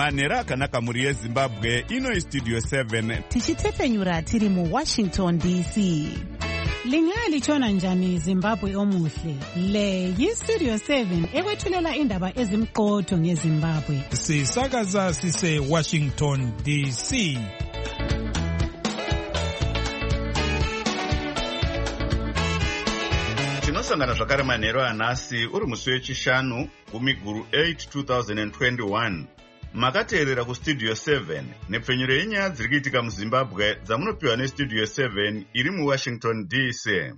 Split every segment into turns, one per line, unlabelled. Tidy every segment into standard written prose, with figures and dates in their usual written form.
manhero akanaka mhuri yezimbabwe. Ino istudio 7
tichitefenyura tiri muWashington DC.
Lingalitshona njani Zimbabwe omuhle? Le yistudio 7 ekwethulela indaba ezimqotho ngeZimbabwe.
Sisakaza sise Washington DC.
tinosangana zvakare manhero anhasi uri musi wechishanu gumiguru 8 2021. makateerera kustudio 7 nepfenyuro yenyaya dziri kuitika muzimbabwe dzamunopiwa nestudio 7 iri muWashington DC.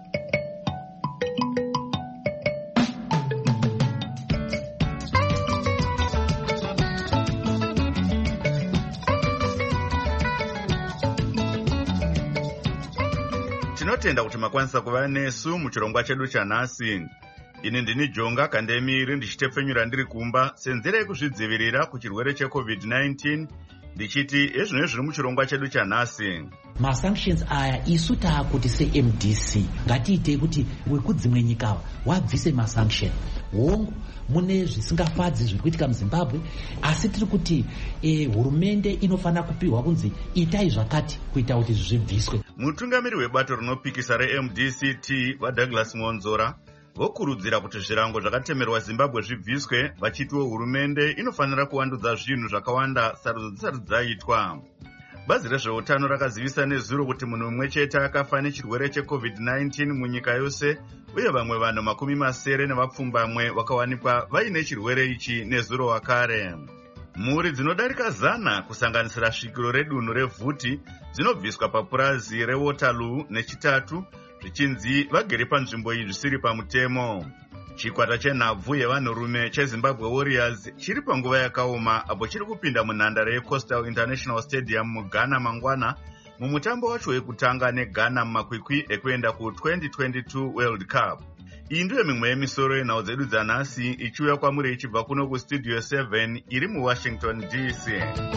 tinotenda kuti makwanisa kuva nesu muchirongwa chedu chanhasi. ini ndini Jonga Kandemiri ndichitepfenyura ndiri kumba senzira yekuzvidzivirira kuchirwere cheCovid-19 ndichiti ezvino zviri muchirongwa chedu chanhasi.
Masanctions aya isu taakuti seMDC ngatiite kuti wekudzimwe nyika wabvise masanction. Hongu mune zvisingafadzi zviri kuitika muZimbabwe, asi tiri kuti hurumende inofana kupiwa kunzi itai zvakati kuita kuti zvibviswe.
Mutungamiri webato rinopikisa reMDCT vaDouglas Monzora vokurudzira kuti zvirango zvakatemerwa Zimbabwe zvibviswe, vachitiwo hurumende inofanira kuvandudza zvinhu zvakawanda sarudzo dzisati dzaitwa. Bazi rezveutano rakazivisa nezuro kuti munhu mumwe chete akafa nechirwere cheCovid-19 munyika yose, uye vamwe vanhu 7 vakawanikwa vaine chirwere ichi nezuro wakare. Mhuri dzinodarika 100 kusanganisira svikiro redunhu reVhuti dzinobviswa papurazi reWaterloo nechitatu zvichinzi vagere panzvimbo iyi zvisiri pamutemo. Chikwata chenhabvu yevanhurume cheZimbabwe Warriors chiri panguva yakaoma apo chiri kupinda munhandare yeCoastal International Stadium muGhana mangwana mumutambo wacho wekutanga neGhana mumakwikwi ekuenda ku2022 World Cup. Iyi ndiyo mimwe yemisoro yenhau dzedu dzanhasi ichiuya kwamuri ichibva kuno kustudio 7 iri muWashington DC.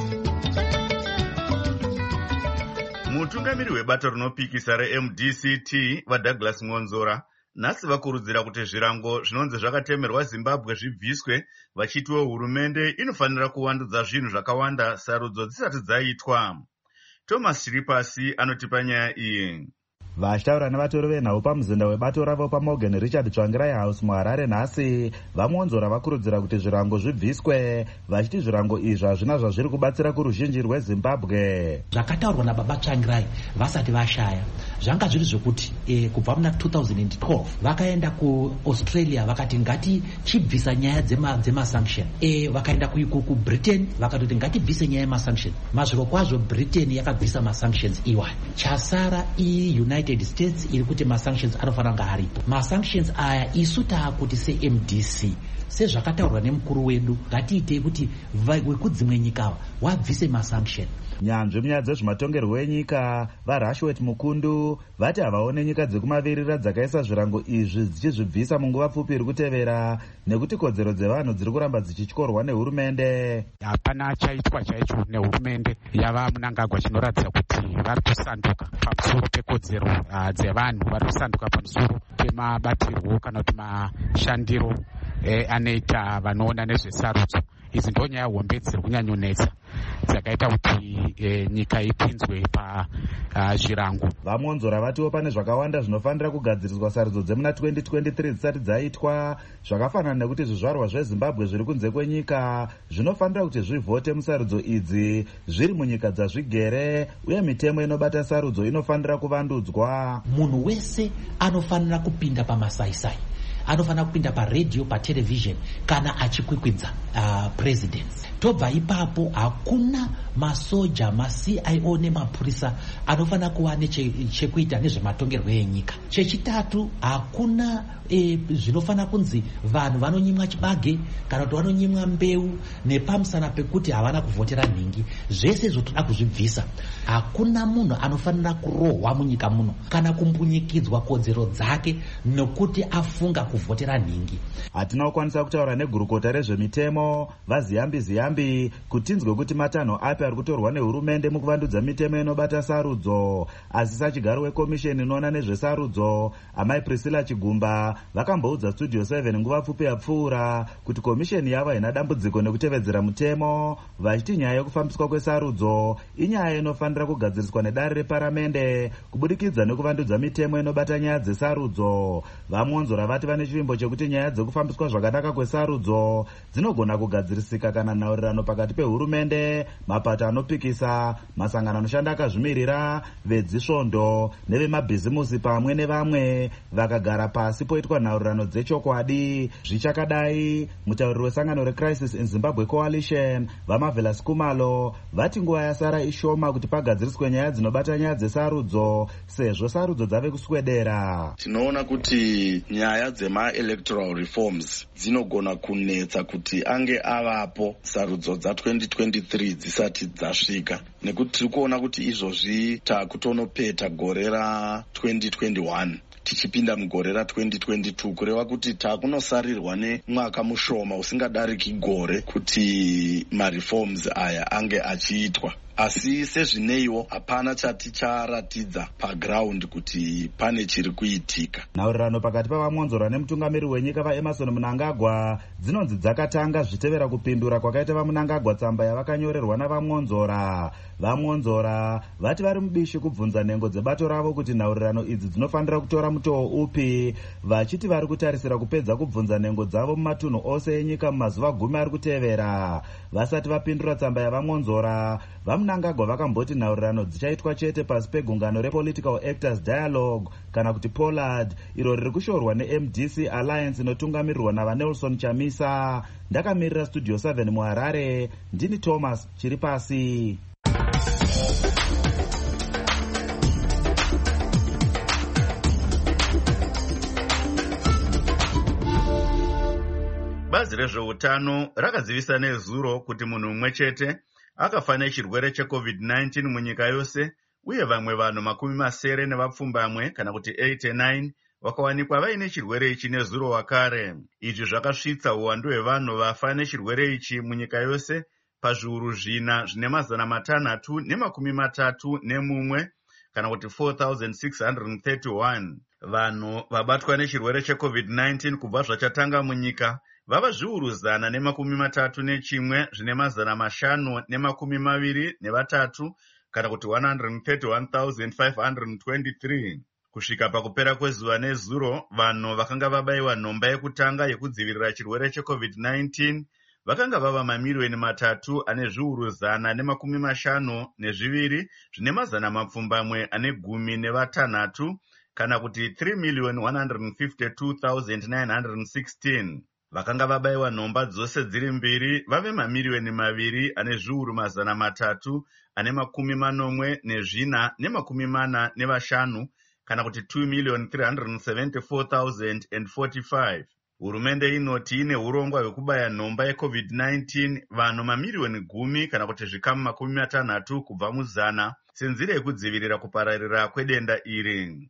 Mutungamiri webato rinopikisa reMDCT vaDouglas Monzora nhasi vakurudzira kuti zvirango zvinonzi zvakatemerwa Zimbabwe zvibviswe, vachitiwo hurumende inofanira kuvandudza zvinhu zvakawanda sarudzo dzisati dzaitwa. Thomas Chiripasi anotipa nyaya iyi.
Vachitaura nevatori venhau pamuzinda webato ravo paMorgan Richard Tsvangirai House muHarare nhasi, vaMonzora vakurudzira kuti zvirango zvibviswe, vachiti zvirango izvi hazvina zvazviri kubatsira kuruzhinji rweZimbabwe.
Zvakataurwa nababa Tsvangirai vasati vashaya zvanga zviri zvokuti kubva muna 2012 vakaenda kuAustralia vakati ngatichibvisa nyaya dzemasanction. Vakaenda kuBritain vakatoti ngatibvise nyaya yemasanction. Mazviro kwazvo Britain yakabvisa masanctions iwani. Chasara United States iri kuti masanctions anofanira kunge aripo. Masanctions aya isu taakuti seMDC sezvakataurwa nemukuru wedu ngatiite kuti wekudzimwe nyika wabvise masanction.
Nyanzvi munyaya dzezvematongerwo enyika vaRashwet Mukundu vati havaone nyika dzekumavirira dzakaisa zvirango izvi dzichizvibvisa munguva pfupi iri kutevera nekuti kodzero dzevanhu dziri kuramba dzichityorwa nehurumende.
Hapana chaitwa chaicho nehurumende yava munangagwa chinoratidza kuti vari kusanduka pamusoro pekodzero dzevanhu, vari kusanduka pamusoro pemabatirwo kana kuti mashandiro anoita vanoona nezvesarudzo. Izi ndo nyaya hombe dziri kunyanyonetsa dzakaita kuti nyika ipinzwe pazvirango.
VaMonzora vatiwo pane zvakawanda zvinofanira kugadziriswa sarudzo dzemuna 2023 dzisati dzaitwa, zvakafanana nekuti zvizvarwa zveZimbabwe zviri kunze kwenyika zvinofanira kuti zvivhote musarudzo idzi zviri munyika dzazvigere, uye mitemo inobata sarudzo inofanira kuvandudzwa.
Munhu wese anofanira kupinda pamasaisai, anofanira kupinda paredhiyo, patelevision kana achikwikwidza presidents. Tobva ipapo hakuna masoja, maCIO nemapurisa anofanira kuva nechekuita nezvematongerwo enyika. Chechitatu, hakuna zvinofanira kunzi vanhu vanonyimwa chibage kana kuti vanonyimwa mbeu nepamusana pekuti havana kuvhotera nhingi. Zvese zvotoda kuzvibvisa. Hakuna munhu anofanira kurohwa munyika muno kana kumbunyikidzwa kodzero dzake nokuti afunga kuvhotera nhingi.
Hatina kukwanisa kutaura negurukota rezvemitemo vaZiyambi kuti tinzwe kuti matanho api ari kutorwa nehurumende mukuvandudza mitemo inobata sarudzo. Asi sachigaro wekomisheni inoona nezvesarudzo amai Priscilla Chigumba vakamboudza Studio 7 nguva pfupi yapfuura kuti komisheni yavo haina dambudziko nekutevedzera mutemo, vachiti nyaya yekufambiswa kwesarudzo inyaya inofanira kugadziriswa nedare reparamende kubudikidza nekuvandudza mitemo inobata nyaya dzesarudzo. Vamonzora vati vane chivimbo chekuti nyaya dzekufambiswa zvakanaka kwesarudzo dzinogona kugadzirisika kana nhaurirano pakati pehurumende, mapato anopikisa, masangano anoshanda akazvimirira, vedzisvondo nevemabhizimusi pamwe nevamwe vakagara pasi poitwa nhaurirano dzechokwadi. Zvichakadai, mutauriri wesangano reCrisis in Zimbabwe Coalition vaMarvelous Kumalo vati nguva yasara ishoma kuti pagadziriswe nyaya dzinobata nyaya dzesarudzo sezvo sarudzo dzave kuswedera.
Tinoona kuti nyaya dzema-electoral reforms dzinogona kunetsa kuti ange avapo sarudzo dza2023 dzisati dzasvika, nekuti tiri kuona kuti izvozvi takutonopeta gore ra2021 tichipinda mugore ra2022 kureva kuti takunosarirwa nemwaka mushoma usingadariki gore kuti mareforms aya ange achiitwa. Asi sezvineiwo hapana chati charatidza paground kuti pane chiri kuitika.
Nhaurirano pakati pavamonzora nemutungamiri wenyika vaEmerson Mnangagwa dzinonzi dzakatanga zvitevera kupindura kwakaita vaMnangagwa tsamba yavakanyorerwa navamonzora. Vamonzora vati vari mubishi kubvunza nhengo dzebato ravo kuti nhaurirano idzi dzinofanira kutora mutoo upi, vachiti vari kutarisira kupedza kubvunza nhengo dzavo mumatunhu ose enyika mumazuva 10 ari kutevera. Vasati vapindura tsamba yavamonzora, vaMnangagwa vakamboti nhaurirano dzichaitwa chete pasi pegungano rePolitical Actors Dialogue kana kuti POLAD, iro riri kushorwa neMDC Alliance inotungamirirwa navaNelson Chamisa. Ndakamirira Studio 7 muHarare, ndini Thomas Chiripasi.
Bazi rezveutano rakazivisa nezuro kuti munhu mumwe chete akafa nechirwere cheCovid-19 munyika yose, uye vamwe vanhu 70 nevapfumbamwe kana kuti 89 vakawanikwa vaine chirwere ichi nezuro wakare. Izvi zvakasvitsa uwandu hwevanhu vafa nechirwere ichi munyika yose pazviuru zvina zvine 331 kana kuti 4,631. Vanhu vabatwa nechirwere cheCovid-19 kubva zvachatanga munyika vava zviuru 131 zvine 523 kana kuti 131,523. Kusvika pakupera kwezuva nezuro, vanhu vakanga vabayiwa nhomba yekutanga yekudzivirira chirwere cheCovid-19 vakanga vava mamiliyoni 3 ane zviuru 152 zvine 10,616 kana kuti 3,152,916. Vakanga vabayiwa nhomba dzose dziri mbiri vave mamiliyoni 2 ane zviuru 300 ane 14,445 kana kuti 2,374,045. Hurumende inoti ine urongwa hwekubaya nhomba yeCovid-19 vanhu mamiliyoni 10 kana kuti zvikamu 60 kubva mu100 senzira yekudzivirira kupararira kwedenda iri.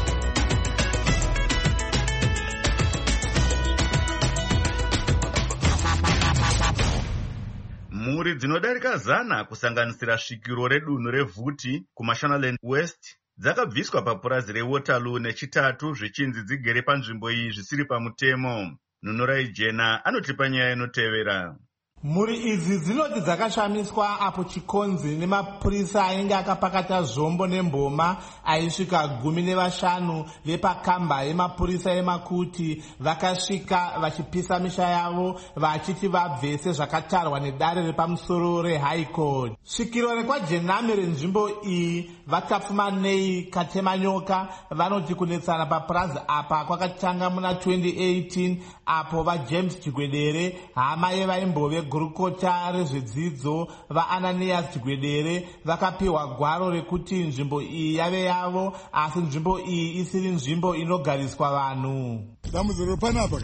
Mhuri dzinodarika 100 kusanganisira svikiro redunhu reVhuti kuMashonaland West dzakabviswa papurazi reWaterloo nechitatu zvichinzi dzigere panzvimbo iyi zvisiri pamutemo. Nunurai Jena anotipa nyaya inotevera.
Mhuri idzi dzinoti dzakashamiswa apo chikonzi nemapurisa ainge akapakata zvombo nemboma aisvika 15 vepakamba yemapurisa eMakuti vakasvika vachipisa misha yavo vachiti vabvese zvakatarwa nedare repamusoro reHigh Court. Svikiro rekwajenami renzvimbo iyi vakapfuma nei Katemanyoka vanoti kunetsana papurazi apa kwakatanga muna 2018 apo vaJames Chigwedere hama yevaimbove gurukota rezvedzidzo vaAnanias Chigwedere vakapiwa gwaro rekuti nzvimbo iyi yave yavo, asi nzvimbo iyi isiri nzvimbo inogariswa vanhu.
Dambudziro panapa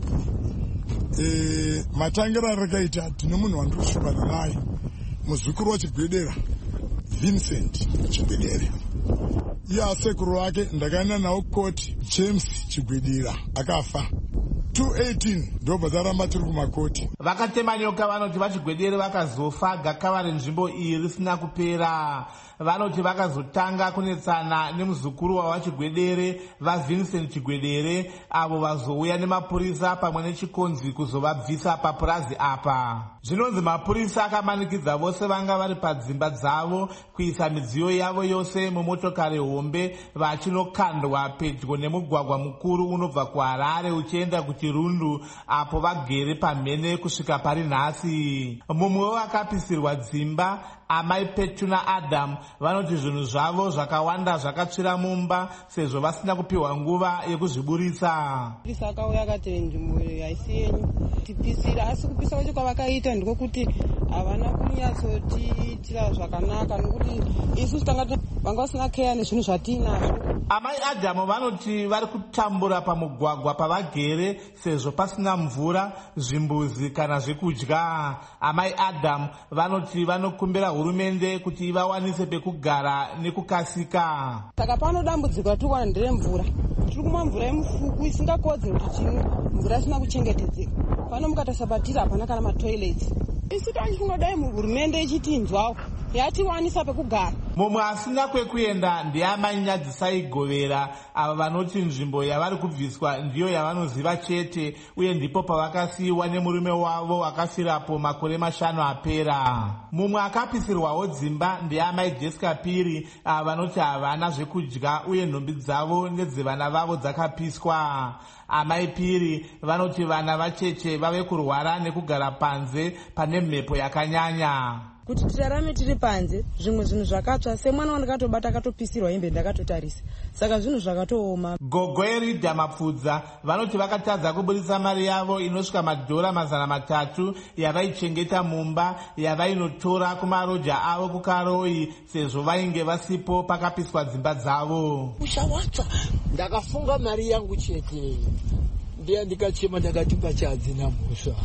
matangira rakaita tine munhu wandiroshuvana naye muzvikuru waChigwedera Vincent Chigwedere. Iye asekuru wake ndakaenda nawo koti James Chigwedera akafa. 218 ndobva dzaramba tiri kumakoti.
Vakatema nyoka vanoti vaChigwedere vakazofa gakava renzvimbo iyi risina kupera. Vanoti vakazotanga kunetsana nemuzukuru wavaChigwedere vaVincent Chigwedere avo vazouya nemapurisa pamwe nechikonzi kuzovabvisa papurazi apa. Zvinonzi mapurisa akamanikidza vose vanga vari padzimba dzavo kuisa midziyo yavo yose mumotokari hombe vachinokandwa pedyo nemugwagwa mukuru unobva kuHarare uchienda kuChirundu apo vagere pamhene kusvika pari nhasi. Mumwe wevakapisirwa dzimba amai Petuna Adam vanoti zvinhu zvavo zvakawanda zvakatsvira mumba sezvo vasina kupiwa nguva yekuzviburisa.
Purisa akauya akati nzvimbo haisi yenyu tipisira, asi kupisa kwacho kwavakaita ndiko kuti havana kunyatsotiitira zvakanaka nokuti isusu tanga vanga vasina keya nezvinhu zvatiinazvo.
Amai Adamu vanoti vari kutambura pamugwagwa pavagere sezvo pasina mvura, zvimbuzi kana zvekudya. Amai Adamu vanoti vanokumbira hurumende kuti ivawanise pekugara nekukasika.
Saka pano dambudziko ratikuwana nderemvura. Tiri kumwa mvura yemufuku isingakodzeri kuti chinwe, mvura isina kuchengetedzeka. Pano mukatasabatira hapana kana matoileti. Isu tandifunga dai hurumende ichitinzwawo yatiwanisa pekugara.
Mumwe asina kwekuenda ndiamai Nyadzisai Govera ava vanoti nzvimbo yavari kubviswa ndiyo yavanoziva chete uye ndipo pavakasiyiwa nemurume wavo akafirapo makore 5 apera. Mumwe akapisirwawo dzimba ndiamai Jessica Piri ava vanoti havana zvekudya uye nhumbi dzavo nedzevana vavo dzakapiswa. Amai Piri vanoti vana vacheche vave kurwara nekugara panze pane mhepo yakanyanya.
Kuti tirarame tiri panze, zvimwe zvinhu zvakatsva, semwana wandakatobata akatopisirwa hembe ndakatotarisa. Saka zvinhu zvakatooma.
Gogoerida Mapfudza vanoti vakatadza kuburisa mari yavo inosvika madhora 300 yavaichengeta mumba yavainotora kumaroja avo kuKaroi sezvo vainge vasipo pakapiswa dzimba dzavo.
Ushawatsva ndakafunga mari yangu chete. Ndiye ndikachema ndakati pachadzina musha.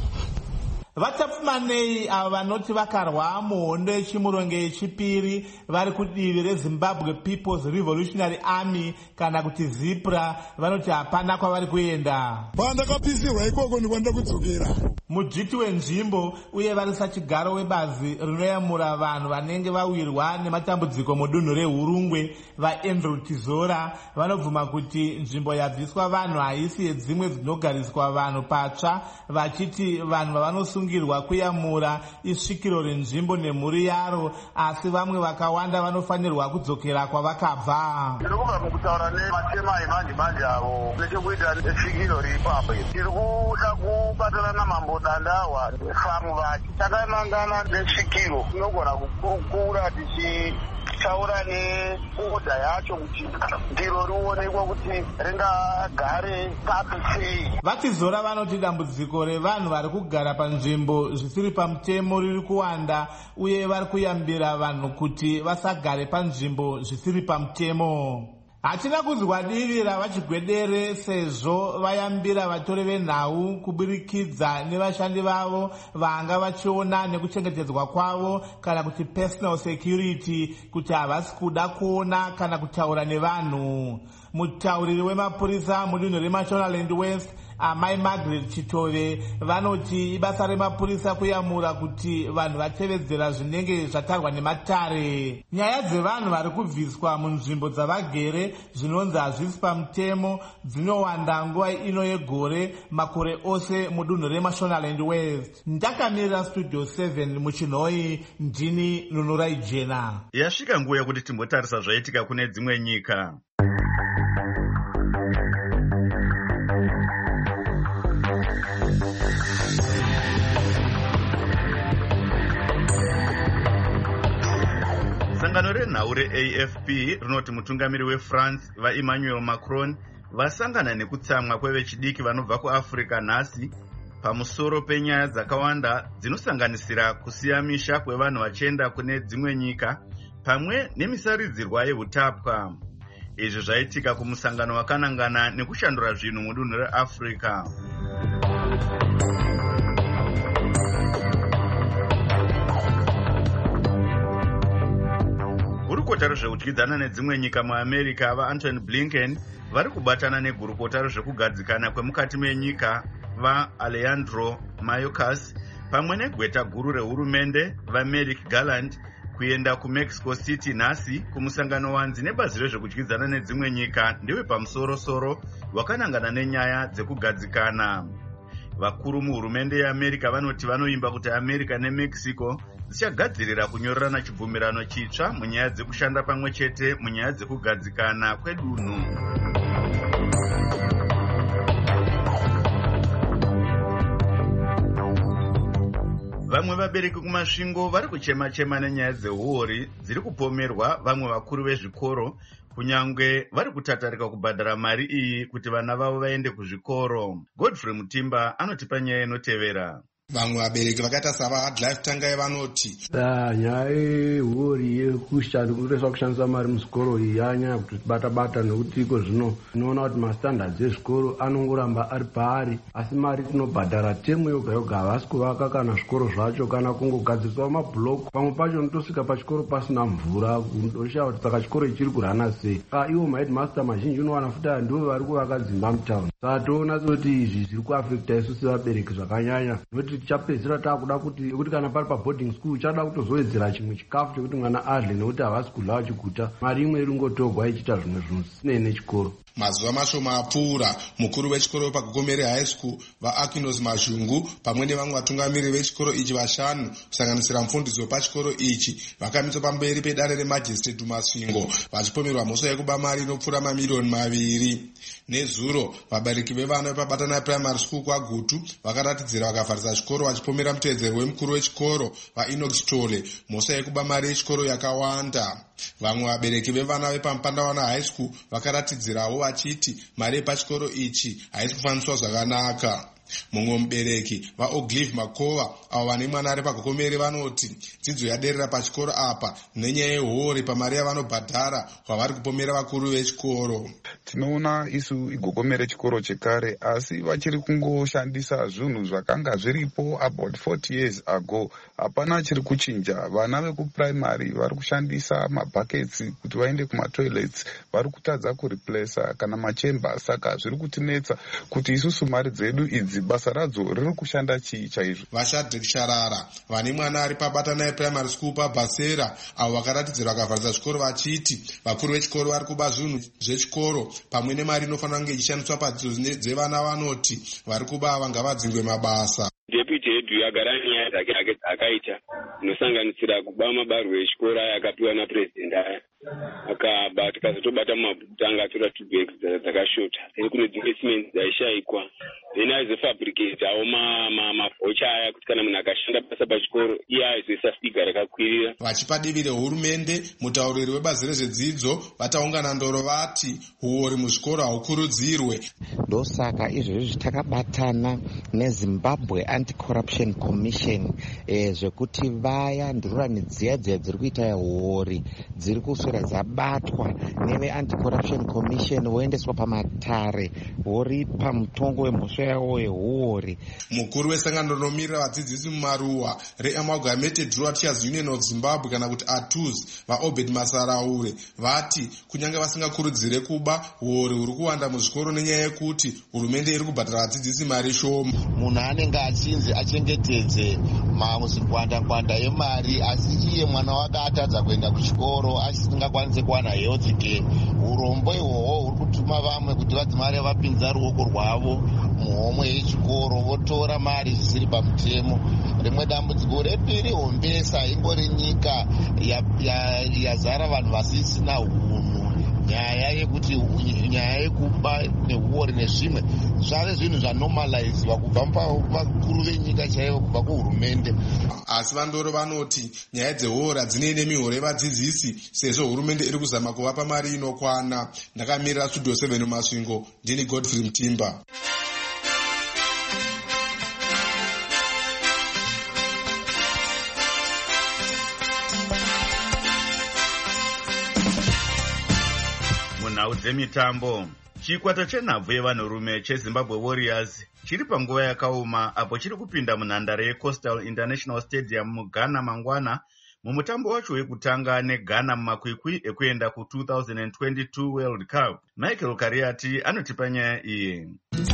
Vatapfumanei ava vanoti vakarwa muhondo yechimurongo yechipiri vari kudivi reZimbabwe People's Revolutionary Army kana kuti ZIPRA vanoti hapana kwavari kuenda.
Pandakapisirwa ikoko ndikwanda kudzokera.
Mudhiti wenzvimbo uye vari sachigaro webazi rinoyamura vanhu vanenge vawirwa nematambudziko mudunhu reHurungwe vaAndrew Tizora vanobvuma kuti nzvimbo yabviswa vanhu haisi yedzimwe dzinogariswa vanhu patsva, vachiti vanhu vavanosungirwa kuyamura isvikiro renzvimbo nemhuri yaro, asi vamwe vakawanda vanofanirwa kudzokera kwavakabva.
Tirikuva mukutaura nematema emanje avo nechekuita nesvikiro riri ipapo. Tiri kuda kubatana namambo dandawa famu vacho takamangana nesvikiro tinogona kukurukura tichitaura neoda yacho kuti ndiro rionekwa kuti ringagare papi sei.
Vatizora vanoti dambudziko revanhu vari kugara panzvimbo zvisiri pamutemo riri kuwanda uye vari kuyambira vanhu kuti vasagare panzvimbo zvisiri pamutemo. Hatina kuzwa divi ravaChigwedere sezvo vayambira vatori venhau kuburikidza nevashandi vavo vanga vachiona nekuchengetedzwa kwavo kana kuti personal security kuti havasi kuda kuona kana kutaura nevanhu. Mutauriri wemapurisa mudunhu reMashonaland West amai Margaret Chitove vanoti ibasa remapurisa kuyamura kuti vanhu vatevedzera zvinenge zvatarwa nematare. Nyaya dzevanhu vari kubviswa munzvimbo dzavagere zvinonzi hazvisi pamutemo dzinowanda nguva ino yegore makore ose mudunhu reMashonaland West. Ndakamirira Studio 7 muChinhoi, ndini Nunurai Jena.
Yasvika nguva yekuti timbotarisa zvaitika kune dzimwe nyika. Sangano renhau reAFP rinoti mutungamiri weFrance vaEmmanuel Macron vasangana nekutsamwa kwevechidiki vanobva kuAfrica nhasi pamusoro penyaya dzakawanda dzinosanganisira kusiya misha kwevanhu vachienda kune dzimwe nyika pamwe nemisaridzirwa yeutapwa. Izvi zvaitika kumusangano wakanangana nekushandura zvinhu mudunhu reAfrica. Gurukota rezveudyidzana nedzimwe nyika muAmerica vaAntony Blinken vari kubatana negurukota rezvekugadzikana kwemukati menyika vaAlejandro Mayorkas pamwe negweta guru rehurumende vaMerrick Garland kuenda kuMexico City nhasi kumusangano wanzi nebazi rezvekudyidzana nedzimwe nyika ndewepamusoro-soro wakanangana nenyaya dzekugadzikana. Vakuru muhurumende yeAmerica vanoti vanoimba kuti America neMexico dzichagadzirira kunyorerana chibvumirano chitsva munyaya dzekushanda pamwe chete munyaya dzekugadzikana kwedunhu. Vamwe vabereki kumasvingo vari kuchema-chema nenyaya dzehuori dziri kupomerwa vamwe vakuru vezvikoro kunyange vari kutatarika kubhadhara mari iyi kuti vana vavo vaende kuzvikoro. Godfrey Mutimba anotipa nyaya inotevera.
Vamwe vabereki vakaita savaHardlife Tangai vanoti
nyaya yehuori yekureswa kushandisa mari muzvikoro iyi yanyanya kutibata-bata nekuti iko zvino tinoona kuti mastandards ezvikoro anongoramba ari paari, asi mari tinobhadhara temu yoga yoga havasi kuvaka kana zvikoro zvacho kana kungogadziriswa mabhuloku. Pamwe pacho unotosvika pachikoro pasina mvura, unoshava kuti saka chikoro ichiri kurana sei. Ivo maheadmaster mazhinji unowana futi ndivo vari kuvaka dzimba mutauni. Saka toona kuti izvi zviri kuafekta isusu vabereki zvakanyanya, nokuti tichapedzisira taakuda kuti kana pari paboarding school uchada kutozowedzera chimwe chikafu chekuti mwana adle nekuti havasi kudla vachiguta. Mari imwe iri kungotogwa ichiita zvimwe zvinhu zvisinei nechikoro.
Mazuva mashoma apfuura, mukuru wechikoro paGogomere High School vaAkinos Mazhungu pamwe nevamwe vatungamiri vechikoro ichi vashanu kusanganisira mufundisi wepachikoro ichi vakamiswa pamberi pedare remajistrate mumasvingo vachipomerwa mhosva yekuba mari inopfuura mamiliyoni 2. Nezuro vabereki vevana vepaBatanai Primary School kwaGutu vakaratidzira vakavharisa chikoro vachipomera mutevedzeri wemukuru wechikoro vaEnoch Tole mhosva yekuba mari yechikoro yakawanda. Vamwe vabereki vevana vepaMupandawana High School vakaratidzirawo vachiti mari yepachikoro ichi haisi kufambiswa zvakanaka. Mumwe mubereki vaOglive Makova avo vane mwana ari paGogomere vanoti dzidzo yaderera pachikoro apa nenyaya yehuori pamari yavanobhadhara kwavari kupomera vakuru vechikoro.
Tinoona isu iGogomere chikoro chekare, asi vachiri kungoshandisa zvinhu zvakanga zviripo about 40 years ago. Hapana chiri kuchinja. Vana vekuprimary vari kushandisa mabhakets kuti vaende kumatoilets, vari kutadza kureplacea kana machemba. Saka zviri kutinetsa kuti isusu mari dzedu idzi basa radzo riri kushanda chii chaizvo.
Vashadhek Sharara vane mwana ari paBatanai Primary School paBasera avo vakaratidzira vakavharisa chikoro vachiti vakuru vechikoro vari kuba zvinhu zvechikoro pamwe nemari inofanira kunge ichishandiswa padzidzo dzevana vanoti vari kuba vangavadzingwe mabasa.
Deputy head yagara nyaya dzake dzakaita inosanganisira kuba mabarwe echikoro aya akapiwa napresident aya akaba tikazotobata mumabhuku tanga atora 2 bags dzakashota iri kune dzimwe cement dzaishayikwa then aizofabricate awo mavhocha aya kuti kana munhu akashanda basa pachikoro iye aizoisa stiga rakakwirira.
Vachipa divi rehurumende, mutauriri webazi rezvedzidzo vataungana ndoro vati huori muzvikoro haukurudzirwe.
Ndosaka izvezvi takabatana neZimbabwe Anti-Corruption Commission zvekuti vaya ndururani dziya dziri kuita huori dziri kuswera dzabatwa neve Anti-Corruption Commission voendeswa pamatare hori pamutongo wemhosva yawo yehuori.
Mukuru wesangano rinomirira vadzidzisi mumaruwa reAmalgamated Rural Teachers Union of Zimbabwe kana kuti ATUZ vaObed Masaraure vati kunyange vasingakurudzire kuba huori huri kuwanda muzvikoro nenyaya yekuti hurumende iri kubhadhara vadzidzisi mari shoma.
Munhu anenge achinzi achengetedze ngwanda yemari asi iye mwana wake atadza kuenda kuchikoro asingakwanisi kuwana health care. Urombo ihwohwo huri kutuma vamwe kuti vadzimari vapinza ruoko rwavo muhomwe yechikoro votora mari zvisiri pamutemo. Rimwe dambudziko repiri hombesa ingori nyika yazara vanhu vasisina unhu. Nyaya yekuti nyaya yekuba nehuori nezvimwe zvave zvinhu zvanormaliziwa kubva vakuru venyika chaivo, kubva kuhurumende.
Asi vandoro vanoti nyaya dzehuori hadzinei nemihoro yevadzidzisi sezvo hurumende iri kuzama kuvapa mari inokwana. Ndakamirira Studio 7 mumasvingo, ndini Godfrey Mutimba.
Munhau dzemitambo, chikwata chenhabvu yevanhurume cheZimbabwe Warriors chiri panguva yakaoma apo chiri kupinda munhandare yeCoastal International Stadium muGhana mangwana Mumutambo wacho wekutanga neGhana mumakwikwi ekuenda ku2022 World Cup, Michael Kariati anotipa nyaya iyi.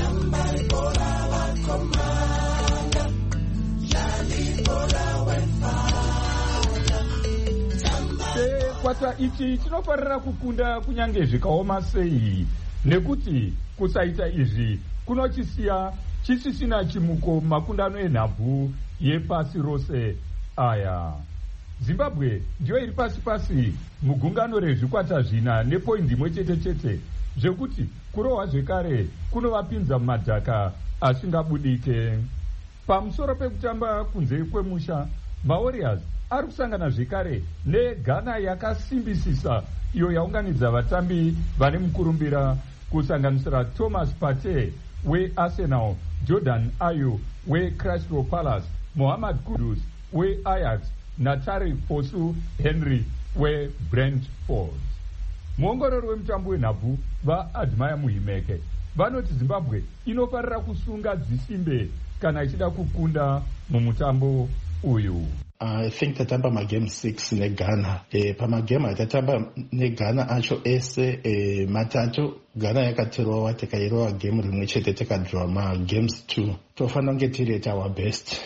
Kwata ichi chinofarira kukunda kunyange zvikaoma sei, nekuti kusaita izvi kunochisiya chisisina chimuko makundano enhabvu yepasi rose aya. Zimbabwe ndiyo iri pasi mugungano rezvikwata zvina nepoindi imwe chete zvekuti kurohwa zvekare kunovapinza mumadhaka asingabudike. Pamusoro pekutamba kunze kwemusha, maWarriors ari kusangana zvekare neGhana yakasimbisisa iyo yaunganidza vatambi vane mukurumbira kusanganisira Thomas Partey weArsenal, Jordan Ayew weCrystal Palace, Mohamed Kudus weAjax naTariq Fosu Henry weBrentford. Muongorori wemutambo wenhabvu vaAdmire Muhimeke vanoti Zimbabwe inofarira kusunga dzisimbe kana ichida kukunda mumutambo uyu.
I think tatamba magame 6 neGhana. Pamagame atatamba neGhana acho ese matatu Ghana yakaterowa tikairowa game rimwe chete tikadraw magames 2. Tofanira kunge tiri at our best.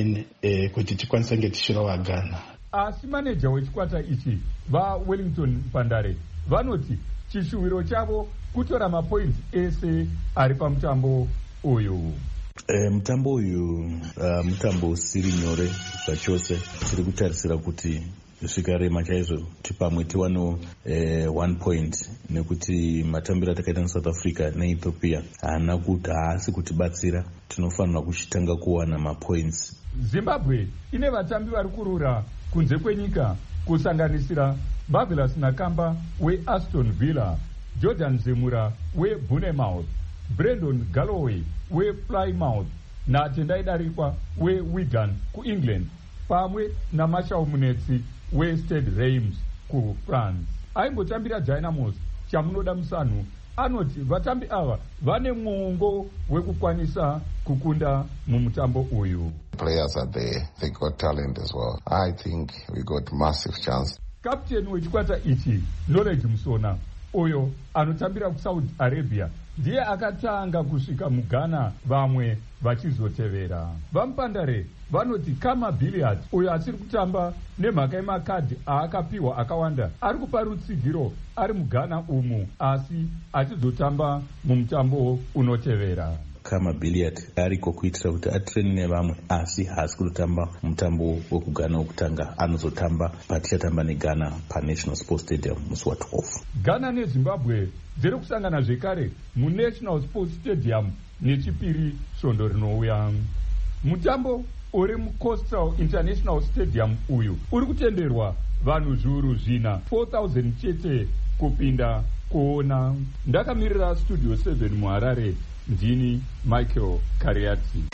Kuti tikwanise kunge tichirowa Ghana.
Asi manager wechikwata ichi vaWellington Pandare vanoti chishuwiro chavo kutora mapoints ese ari pamutambo uyu.
Mutambo uyu mutambo usiri nyore zvachose. Tiri kutarisira kuti zvikarema chaizvo kuti pamwe tiwanewo 1 point, nekuti matambiro atakaita neSouth Africa neEthiopia haasi kutibatsira. Tinofanira kuchitanga kuwana mapoints.
Zimbabwe ine vatambi vari kurura kunze kwenyika kusanganisira Marvelous Nakamba weAston Villa, Jordan Zemura weBournemouth, Brendan Galloway wePlymouth naTendai Darikwa weWigan kuEngland, pamwe naMarshall Munetsi weStade Reims kuFrance. Aimbotambira Dynamos chamunoda musanhu anoti vatambi ava vane mwongo wekukwanisa kukunda mumutambo uyu.
Players are there, they got talent as well. I think we got massive chance.
Captain wechikwata ichi Knowledge Musona uyo anotambira kuSaudi Arabia ndiye akatanga kusvika muGhana, vamwe vachizotevera. Vamupandare vanoti Kama Billiard uyo asiri kutamba nemhaka yemakadhi aakapiwa akawanda ari kupa rutsigiro ari muGhana umu, asi achizotamba mumutambo unotevera.
Kama Billiard ariko kuitira kuti atreni nevamwe, asi haasi kutotamba mutambo wekuGhana wokutanga. Anozotamba patichatamba neGhana paNational Sports Stadium musi wa12.
Ghana neZimbabwe dziri kusangana zvekare muNational Sports Stadium nechipiri svondo rinouya. Mutambo uri muCoastal International Stadium uyu uri kutenderwa vanhu zviuru zvina 4,000 chete kupinda kuona. Ndakamirira Studio 7 muHarare, ndini Michael Kariati.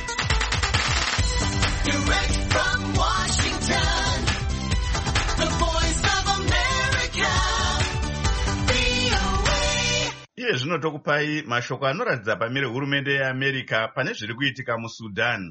Direct from Washington, the voice of America, VOA.
Iye zvino tokupai mashoko anoratidza pamire hurumende yeAmerica pane zviri kuitika muSudan.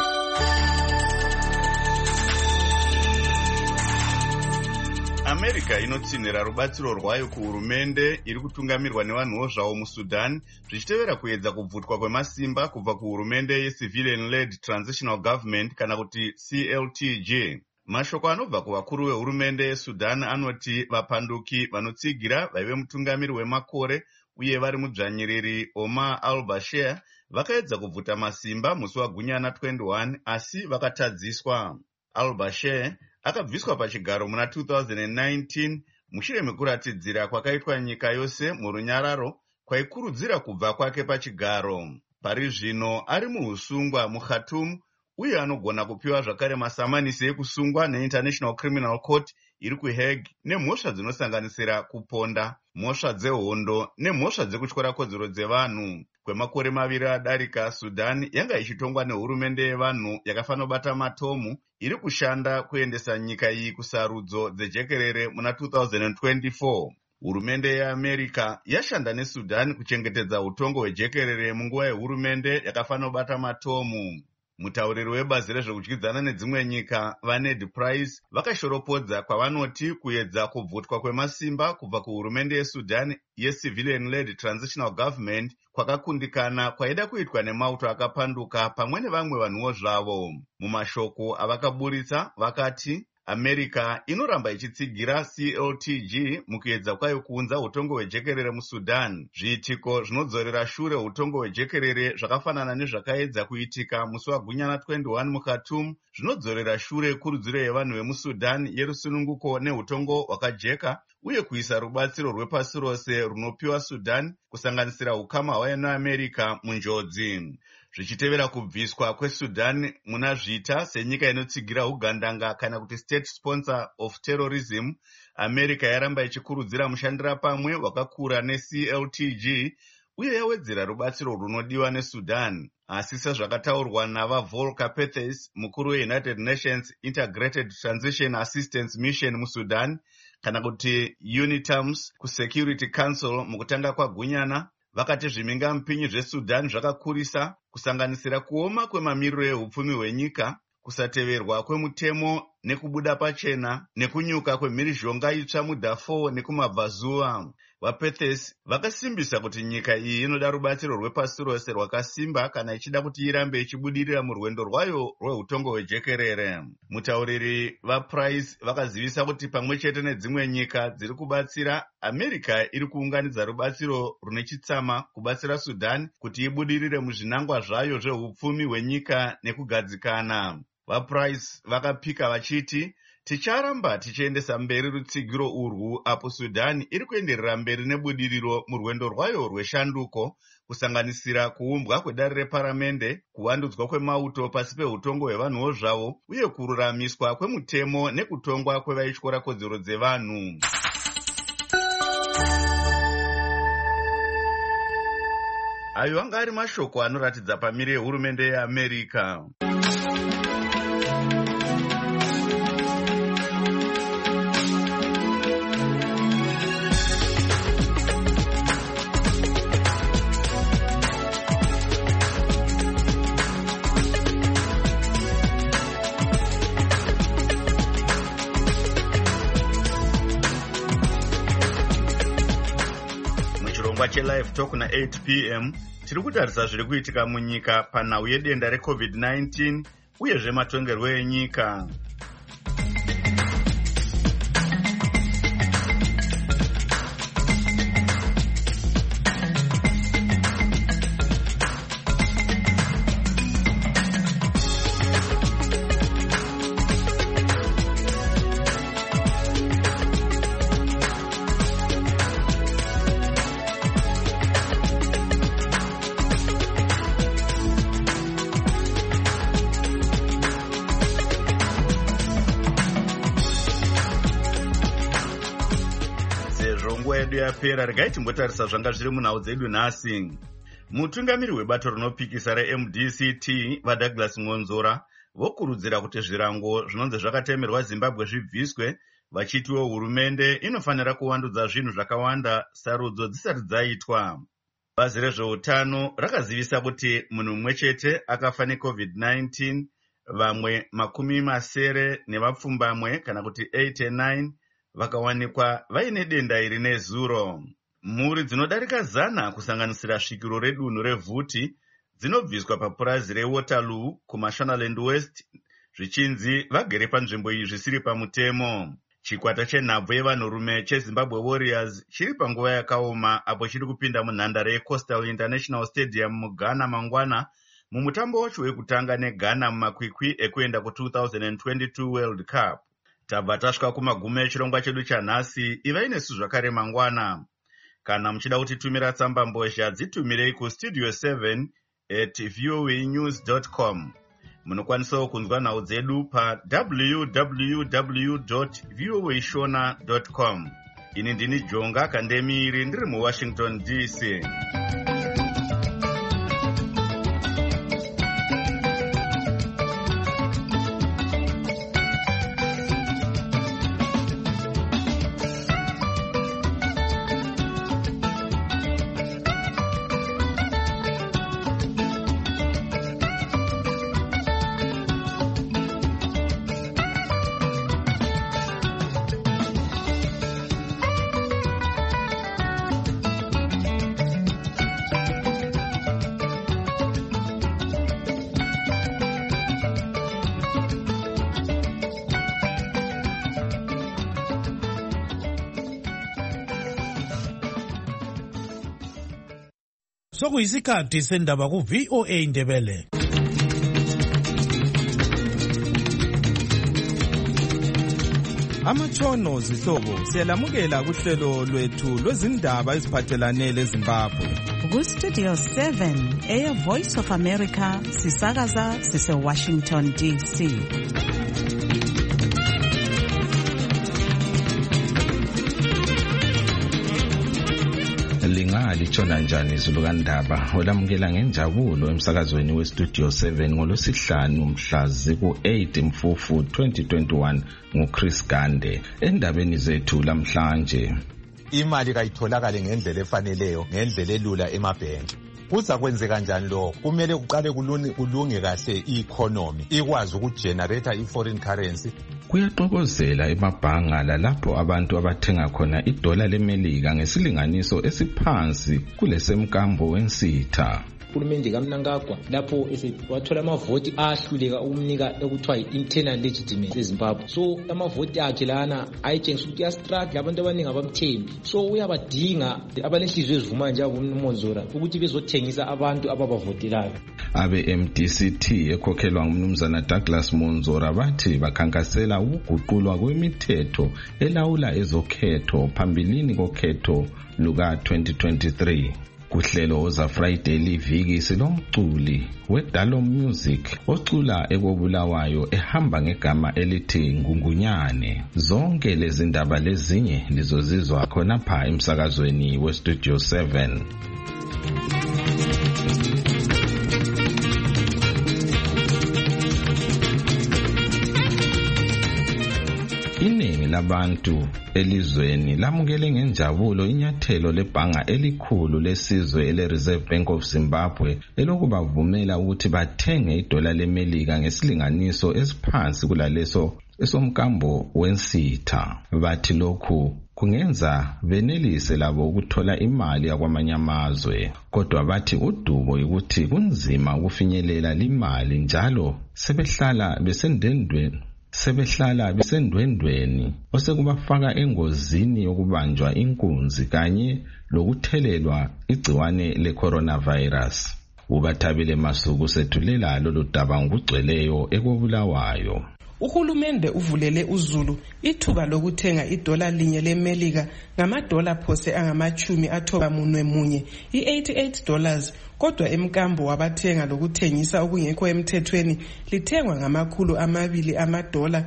America inotsinhira rubatsiro rwayo kuhurumende iri kutungamirwa nevanhuwo zvavo muSudan, zvichitevera kuedza kubvutwa kwemasimba kubva kuhurumende yeCivilian-led Transitional Government kana kuti CLTJ. Mashoko anobva kuvakuru vehurumende yeSudan anoti vapanduki vanotsigira vaive mutungamiri wemakore uye vari mudzvanyiriri Omar al-Bashir vakaedza kubvuta masimba musi waGunyana 21 asi vakatadziswa. Al-Bashir akabviswa pachigaro muna 2019 mushure mekuratidzira kwakaitwa nyika yose murunyararo kwaikurudzira kubva kwake pachigaro. Pari zvino ari muusungwa muKhartoum uye anogona kupiwa zvakare masamanisi ekusungwa neInternational Criminal Court iri kuHague nemhosva dzinosanganisira kuponda, mhosva dzehondo nemhosva dzekutyora kodzero dzevanhu. Kwemakore maviri adarika, Sudan yanga ichitongwa nehurumende yevanhu yakafanira bata matomu iri kushanda kuendesa nyika iyi kusarudzo dzejekerere muna 2024. Hurumende yeAmerica yashanda neSudan kuchengetedza utongo hwejekerere munguva yehurumende yakafanira bata matomu. Mutauriri webazi rezvekudyidzana nedzimwe nyika vaNed Price vakashoropodza kwavanoti kuedza kubvutwa kwemasimba kubva kuhurumende yeSudan yeCivilian-led Transitional Government kwakakundikana kwaida kuitwa nemauto akapanduka pamwe nevamwe vanhuwo zvavo. Mumashoko avakaburitsa vakati America inoramba ichitsigira CLTG mukuedza kwayo kuunza utongo hwejekerere muSudan. Zviitiko zvinodzorera shure utongo hwejekerere zvakafanana nezvakaedza kuitika musi waGunyana 21 muKhartoum zvinodzorera shure kurudziro yevanhu vemuSudan yerusununguko neutongo hwakajeka uye kuisa rubatsiro rwepasi rose runopiwa Sudan kusanganisira ukama hwayo neAmerica munjodzi. Zvichitevera kubviswa kweSudan muna zvita senyika inotsigira ugandanga kana kuti state sponsor of terrorism, America yaramba ichikurudzira mushandira pamwe wakakura neCLTG uye yawedzera rubatsiro runodiwa neSudan. Asi sezvakataurwa navaVolker Perthes, mukuru weUnited Nations Integrated Transition Assistance Mission muSudan kana kuti UNITAMS kuSecurity Council mukutanga kwaGunyana, vakati zvimingampinyi zveSudan zvakakurisa kusanganisira kuoma kwemamiriro ehupfumi hwenyika, kusateverwa kwemutemo nekubuda pachena nekunyuka kwemhirizhonga itsva muDarfur nekumabvazuva. VaPerthes vakasimbisa kuti nyika iyi inoda rubatsiro rwepasi rose rwakasimba kana ichida kuti irambe ichibudirira murwendo rwayo rweutongo hwejekerere. Mutauriri vaPrice vakazivisa kuti pamwe chete nedzimwe nyika dziri kubatsira, America iri kuunganidza rubatsiro rune chitsama kubatsira Sudan kuti ibudirire muzvinangwa zvayo zvehupfumi hwenyika nekugadzikana. VaPrice vakapika vachiti, ticharamba tichiendesa mberi rutsigiro urwu apo Sudan iri kuenderera mberi nebudiriro murwendo rwayo rweshanduko, kusanganisira kuumbwa kwedare reparamende, kuvandudzwa kwemauto pasi peutongo hwevanhuwo zvavo uye kururamiswa kwemutemo nekutongwa kwevaitya kodzero dzevanhu. Ayo anga ari mashoko anoratidza pamire yehurumende yeAmerica. Live Talk na 8 p.m. tiri kutarisa zviri kuitika munyika panhau yedenda reCovid-19 uye zvematongerwo enyika. Yedu yapera regai timbotarisa zvanga zviri munhau dzedu nhasi. Mutungamiri webato rinopikisa reMDCT vaDouglas Ngonzora vokurudzira kuti zvirango zvinonzi zvakatemerwa Zimbabwe zvibviswe, vachitiwo hurumende inofanira kuvandudza zvinhu zvakawanda sarudzo dzisati dzaitwa. Bazi rezveutano rakazivisa kuti munhu mumwe chete akafa neCovid-19, vamwe 70 nevapfumbamwe kana kuti 89 vakawanikwa vaine denda iri nezuro. Mhuri dzinodarika 100 kusanganisira svikiro redunhu reVhuti dzinobviswa papurazi reWaterloo kuMashonaland West zvichinzi vagere panzvimbo iyi zvisiri pamutemo. Chikwata chenhabvu yevanhurume cheZimbabwe Warriors chiri panguva yakaoma apo chiri kupinda munhandare yeCoastal International Stadium muGhana mangwana mumutambo wacho wekutanga neGhana mumakwikwi ekuenda ku2022 World Cup. Tabva tasvika kumagumo echirongwa chedu chanhasi. Ivai nesu zvakare mangwana. Kana muchida kutitumira tsamba mbozha dzitumirei kustudio 7@voanews.com. Munokwanisawo kunzwa nhau dzedu pa www.voashona.com. Ini ndini Jonga Kandemiri ndiri muWashington DC.
Sokuyisikhathi sendaba ku VOA Ndebele.
Amatshono zihlobo siyalamukela kuhlelo lwethu lwezindaba eziphathelane leZimbabwe.
Ku Studio 7 Air Voice of America sisakaza sise Washington DC.
Litshona njani izulu kandaba olamukela ngenjabulo emsakazweni weStudio 7 ngolosihlanu mhla ziku-8 Mfufu 2021 nguChris Gande. Endabeni zethu lamhlanje,
imali kayitholakale ngendlela efaneleyo, ngendlela elula emabhenki. Kuza kwenzeka kanjani lo? Kumele kuqale kulunge kahle i-economy ikwazi ukugenerate i-foreign currency.
Kuyaxokozela emabhanga lalapho abantu abathenga khona idola lemelika ngesilinganiso esiphansi kulesemkambo wensitha.
Uhulumende kaMnangagwa lapho wathola amavoti ahluleka ukumnika ekuthiwa internal legitimacy eZimbabwe. So amavoti akhe lana ayitshengisa ukuthi uyastruggle, abantu abaningi abamthembi. So uyabadinga abanenhliziyo ezivuma njengoMnumzana ukuthi bezothengisa abantu ababavotelayo.
Abe MDCT ekhokhelwa ngumnumzana Douglas Monzora bathi bakhankasela ukuguqulwa kwemithetho elawula ezokhetho phambilini kokhetho luka 2023. Kuhlelo za Friday liviki silomculi weDalo Music ocula ekobulawayo ehamba ngegama elithi Ngungunyane. Zonke lezi ndaba lezinye lizozizwa khona pha emsakazweni weStudio 7. Iningi labantu elizweni lamukele ngenjabulo inyathelo lebhanga elikhulu lesizwe ele-Reserve Bank of Zimbabwe elokubavumela ukuthi bathenge idola lemelika ngesilinganiso esiphansi kulaleso esomkambo wensitha. Bathi lokhu kungenza benelise labo ukuthola imali yakwamanye amazwe, kodwa bathi udubo ukuthi kunzima ukufinyelela limali njalo sebehlala besendwendweni osekubafaka engozini yokubanjwa inkunzi kanye lokuthelelwa igciwane le-coronavirus. Ubathabile Masuku sethulela lolu daba ngokugcweleyo ekobulawayo.
Uhulumende uvulele uZulu ithuba lokuthenga idola linye lemelika ngamadola phose angama-91 i-$88, kodwa emkambo wabathenga lokuthengisa okungekho emthethweni lithengwa $200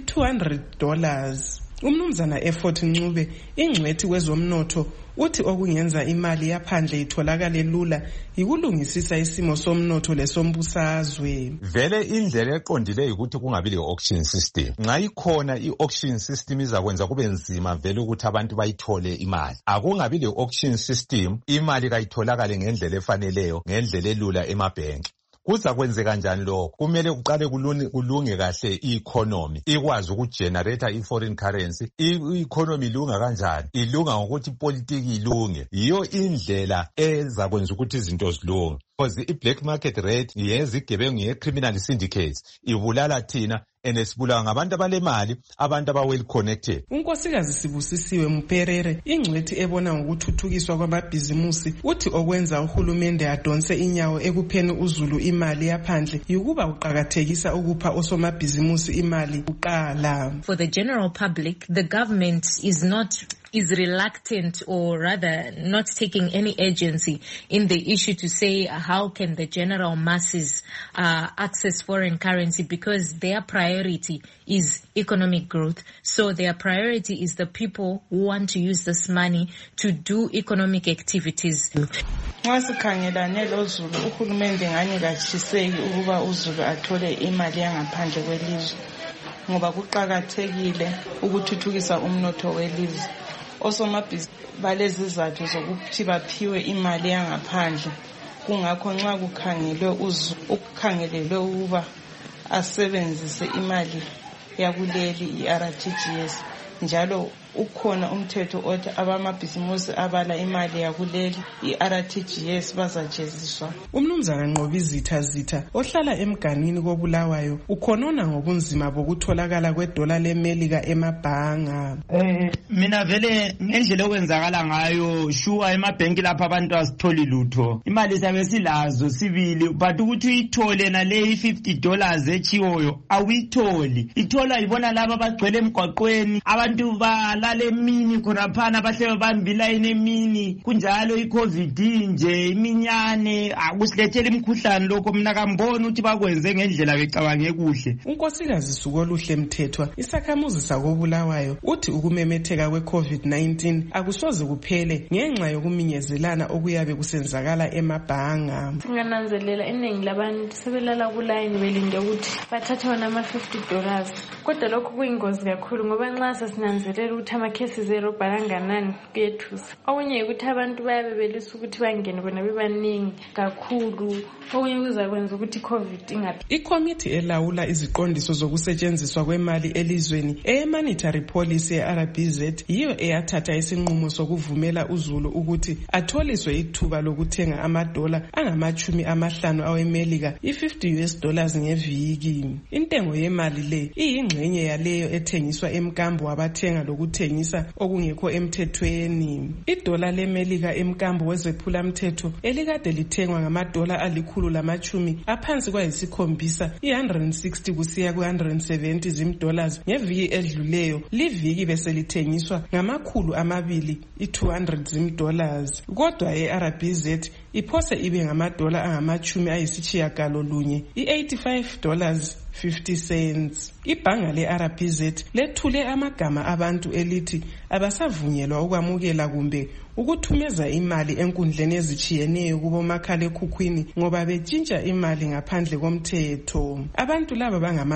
i-$200. Umnumzana Effort Ncube, ingcwethi kwezomnotho, uthi okungenza imali yaphandle itholakale lula yikulungisisa isimo somnotho lesombusazwe.
Vele indlela eqondileyo ukuthi kungabi le-auction system. Nxa ikhona i-auction system izakwenza kube nzima vele ukuthi abantu bayithole imali. Akungabi le-auction system, imali kayitholakale ngendlela efaneleyo, ngendlela elula emabhenki. Kuza kwenzeka kanjani lo? Kumele kuqale kulunge kahle i-economy ikwazi ukugenerate i-foreign currency. I-economy ilunga kanjani? Ilunga ngokuthi politiki ilunge. Yiyo indlela ezakwenza ukuthi izinto zilunge. Because i-black market rate yenza igebengu ye-criminal syndicates ibulala thina enesibulawa ngabantu abalemali, abantu aba-well connected.
Unkosikazi Sibusisiwe Mperere, ingcwethi ebona ngokuthuthukiswa kwamabhizimusi, uthi okwenza uhulumende adonse inyawo ekupheni uZulu imali yaphandle yukuba uqakathekisa ukupha osomabhizimusi imali kuqala.
For the general public, the government is reluctant, or rather not taking any agency in the issue to say how can the general masses access foreign currency, because their priority is economic growth. So their priority is the people who want to use this money to do economic activities.
Ngasikhangelane loZulu, uhulumende ngani katshiseki ukuba uZulu athole imali yangaphandle kwelizwe ngoba kuqakathekile ukuthuthukisa umnotho welizwe. Osomabhizinisi balezizathu zokuthi baphiwe imali yangaphandle, kungakho nxa ukukhangelelwe ukuba asebenzise imali yakuleli i-RTGS njalo
ukhona umthetho othi abamabhizimusi abala imali yakuleli i-RTGS bazajeziswa. Umnumzana Nqobi Zitha ohlala emganwini koBulawayo ukhonona ngobunzima bokutholakala kwedola leMelika emabhanga.
Mina vele ngendlela okwenzakala ngayo shuwa emabhenki lapha abantu asitholi lutho. Imali sabe silazo sibili but ukuthi uyithole nale $50 echiwoyo awuyitholi. Ithola ibona laba bagcwele emgwaqweni abantu balala emini khonaphana bahlebe bambila enemini kunjalo iCovid nje iminyane akusilethela imkhuhlane lokho mina kambona ukuthi bakwenze ngendlela becabange kuhle. Unkosikazi Sukoluhle Mthethwa isakhamuzi sakoBulawayo uthi ukumemetheka kwe-COVID-19 akusoze kuphele ngenxa yokuminyezelana okuyabe kusenzakala emabhanga.
Ngananzelela iningi labantu sebelala kulayini belinde ukuthi bathathe wona ama-$50 kodwa lokho kuyingozi kakhulu ngoba nxa sesinanzelela ukuthi ama-cases erobha kanganani kuyethusa. Okunye ukuthi abantu bayabe belisa ukuthi bangene bona bebaningi kakhulu okunye kuzakwenza ukuthi i-COVID ingaphi. Ikomiti elawula iziqondiso zokusetshenziswa kwemali elizweni eMonetary Policy ye-RBZ yiyo eyathatha isinqumo sokuvumela uZulu ukuthi atholiswe ithuba lokuthenga amadola angama-50 aweMelika $50 ngeviki. Intengo yemali le iyingxenye yaleyo ethengiswa emkambo wabathenga lokuthengisa okungekho emthethweni. Idola leMelika emkambo wezephulamthetho elikade lithengwa ngamadola $110 aphansi kwayisikhombisa $160 kusiya $170 ngeviki edluleyo liviki beselithengiswa $200 $200. Kodwa eRBZ iphose ibe ngamadola angama-$90 $85.50. Ibhanga le-RBZ lethule amagama abantu elithi abasavunyelwa ukwamukela kumbe ukuthumeza imali enkundleni ezichiyeneyo kubomakhalekhukhwini ngoba betshintsha imali ngaphandle komthetho. Abantu laba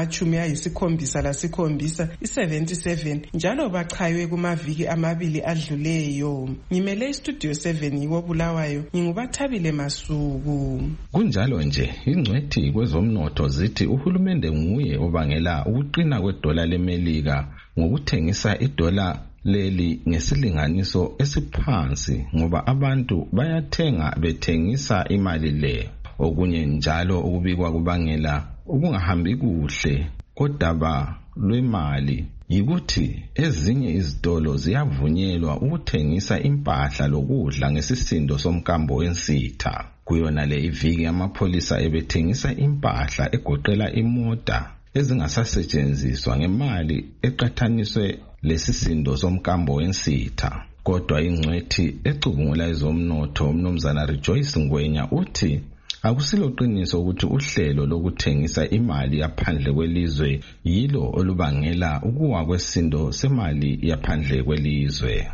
bangama-77 njalo bachaywe kumaviki 2 adluleyo. Ngimele iStudio 7 yiwoBulawayo nginguBathabile Masuku.
Kunjalo nje ingcwethi kwezomnotho zithi uhulumende nguye obangela ukuqina kwedola leMelika ngokuthengisa idola leli ngesilinganiso esiphansi ngoba abantu bayathenga bethengisa imali le. Okunye njalo ukubikwa kubangela ukungahambi kuhle kodaba lwemali yikuthi ezinye izitolo ziyavunyelwa ukuthengisa impahla lokudla ngesisindo somkambo wensitha. Kuyona le iviki amapholisa ebethengisa impahla egoqela imota ezingasasetshenziswa ngemali eqathaniswe lesisindo somkambo wensitha. Kodwa ingcwethi ecubungula ezomnotho umnumzana Rejoice Ngwenya uthi akusilo qiniso ukuthi uhlelo lokuthengisa imali yaphandle kwelizwe yilo olubangela ukuwa kwesisindo semali yaphandle kwelizwe.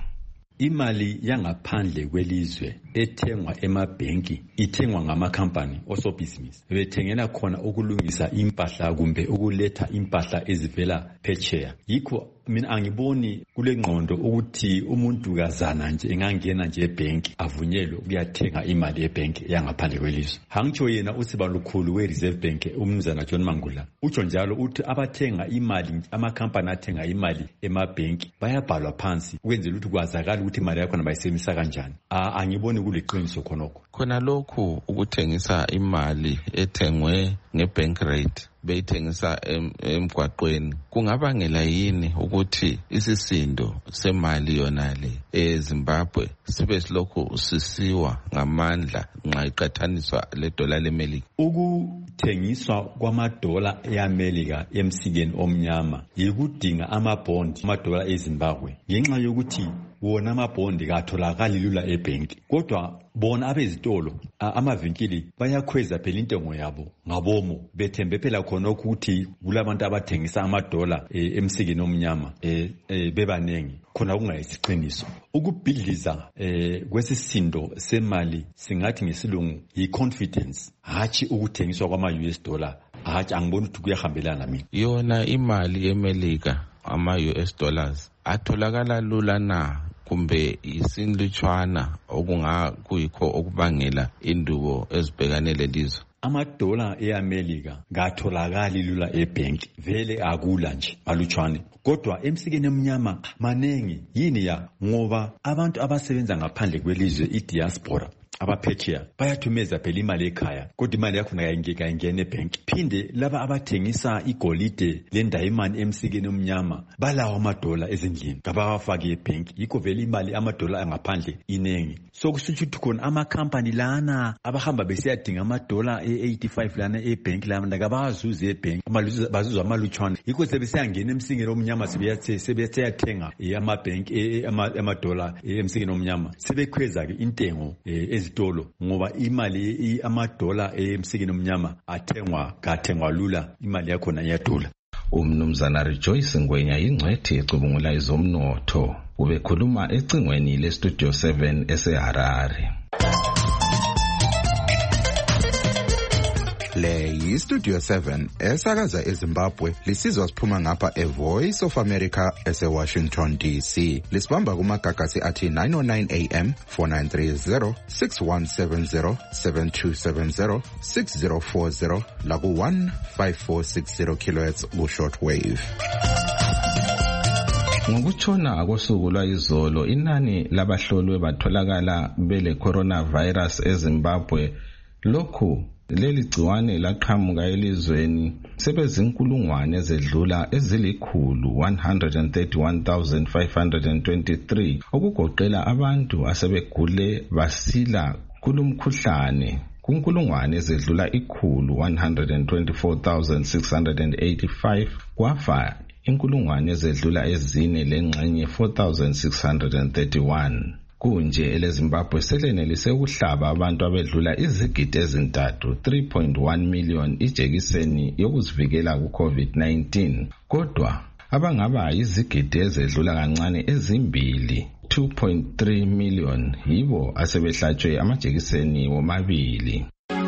Imali yangaphandle kwelizwe ethengwa emabhenki ithengwa ngamakhampani osobhizinisi bethengela khona ukulungisa impahla kumbe ukuletha impahla ezivela phetsheya. Yikho mina angiboni kule ngqondo ukuthi umuntu kazana nje engangena nje ebhenki avunyelwe ukuyathenga imali ebhenki yangaphandle kwelizwe. Hangitsho yena usiba lukhulu we-Reserve Bank umnumzana John Mangula utsho njalo uthi abathenga imali amakhampani athenga imali emabhenki bayabhalwa phansi ukwenzela ukuthi kwazakala ukuthi imali yakho bayisebenzisa kanjani. Angiboni kuliqiniso khonokho.
Khona lokhu ukuthengisa imali ethengwe ngebank rate beyithengisa emgwaqweni kungabangela yini ukuthi isisindo semali yonale eZimbabwe sibe silokhu sisiwa ngamandla nxa iqathaniswa ledola leMelika?
Ukuthengiswa kwamadola eAmelika emsikeni omnyama yikudinga amadola eZimbabwe ngenxa yokuthi wona amabhondi katholakali lula ebhenki. Kodwa bona abezitolo amavinkili bayakhweza phela intengo yabo ngabomo bethembe phela khona ukuthi kulabantu abathengisa amadola emsikeni omnyama bebanengi khona kungayisiqiniso. Ukubhidliza kwesisindo semali singathi ngesilungu yi-confidence hatshi ukuthengiswa kwama-US dollar. Hatshi angiboni ukuthi kuyahambelana mina.
Yona imali yeMelika ama-US dollars atholakala lula na kumbe isinlutshwana okungakuyikho okubangela indubo ezibhekane lelizwe?
amadola eAmelika ngatholakali lula ebhenki vele akula nje malutshwane kodwa emsikeni emnyama manengi yini ya ngoba abantu abasebenza ngaphandle kwelizwe idiaspora abaphetsheya bayathumeza phela imali ekhaya kodwa imali yakhona kayingene ebhenki phinde laba abathengisa igolide lendayimani emsikeni omnyama balawo amadola ezindlini kabawafaki ebhenki yikho vele imali amadola angaphandle inengi so kusitsho ukuthi khona amakhampani lana abahamba besiyadinga amadola e85 lana ebhenki lana kabazuze ebhenki bazuzwa amalutshwana yikho sebesiyangena emsikeni omnyama sebeyathenga amabhenki amadola emsikeni omnyama sebekhweza ke intengo ezitolo ngoba imali amadola emsikeni omnyama kathengwa lula imali yakhona iyadula.
Umnumzana Rejoice Ngwenya ingcwethi ecubungula izomnotho ubekhuluma ecingweni leStudio 7 eseHarare.
Le yiStudio 7 esakaza eZimbabwe lisizwa siphuma ngapha eVoice of America eseWashington DC. Lisibamba kumagagasi athi 909 AM 4930 6170 7270 6040 laku 15460 kHz ku shortwave.
Ngokutshona kosuku lwayizolo inani labahlolwe batholakala bele coronavirus eZimbabwe lokhu leli gciwane laqhamuka elizweni sebezinkulungwane ezedlula ezilikhulu 131,523 okugoqela abantu asebegule basila kulumkhuhlane kunkulungwane ezedlula ikhulu 124,685 kwafa inkulungwane ezedlula ezine lengxenye 4,631 kunje eleZimbabwe selenelise ukuhlaba abantu abedlula izigidi ezintathu 3.1 million ijekiseni yokuzivikela ku-COVID-19 kodwa abangaba izigidi ezedlula kancane ezimbili 2.3 million yibo asebehlatshwe amajekiseni womabili.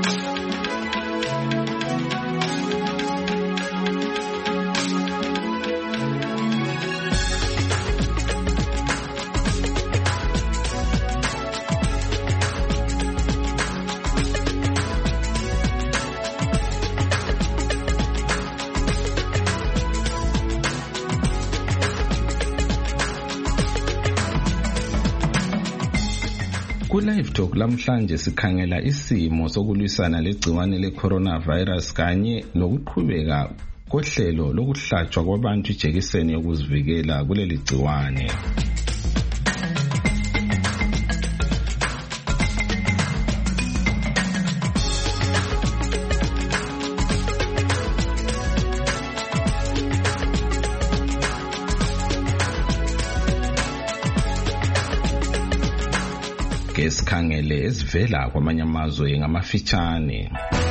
Ku-Live Talk lamhlanje sikhangela isimo sokulwisana legciwane le-coronavirus kanye nokuqhubeka kohlelo lokuhlatshwa kwabantu ijekiseni yokuzivikela kuleli gciwane. Sikhangele ezivela kwamanye amazwe ngamafitshane.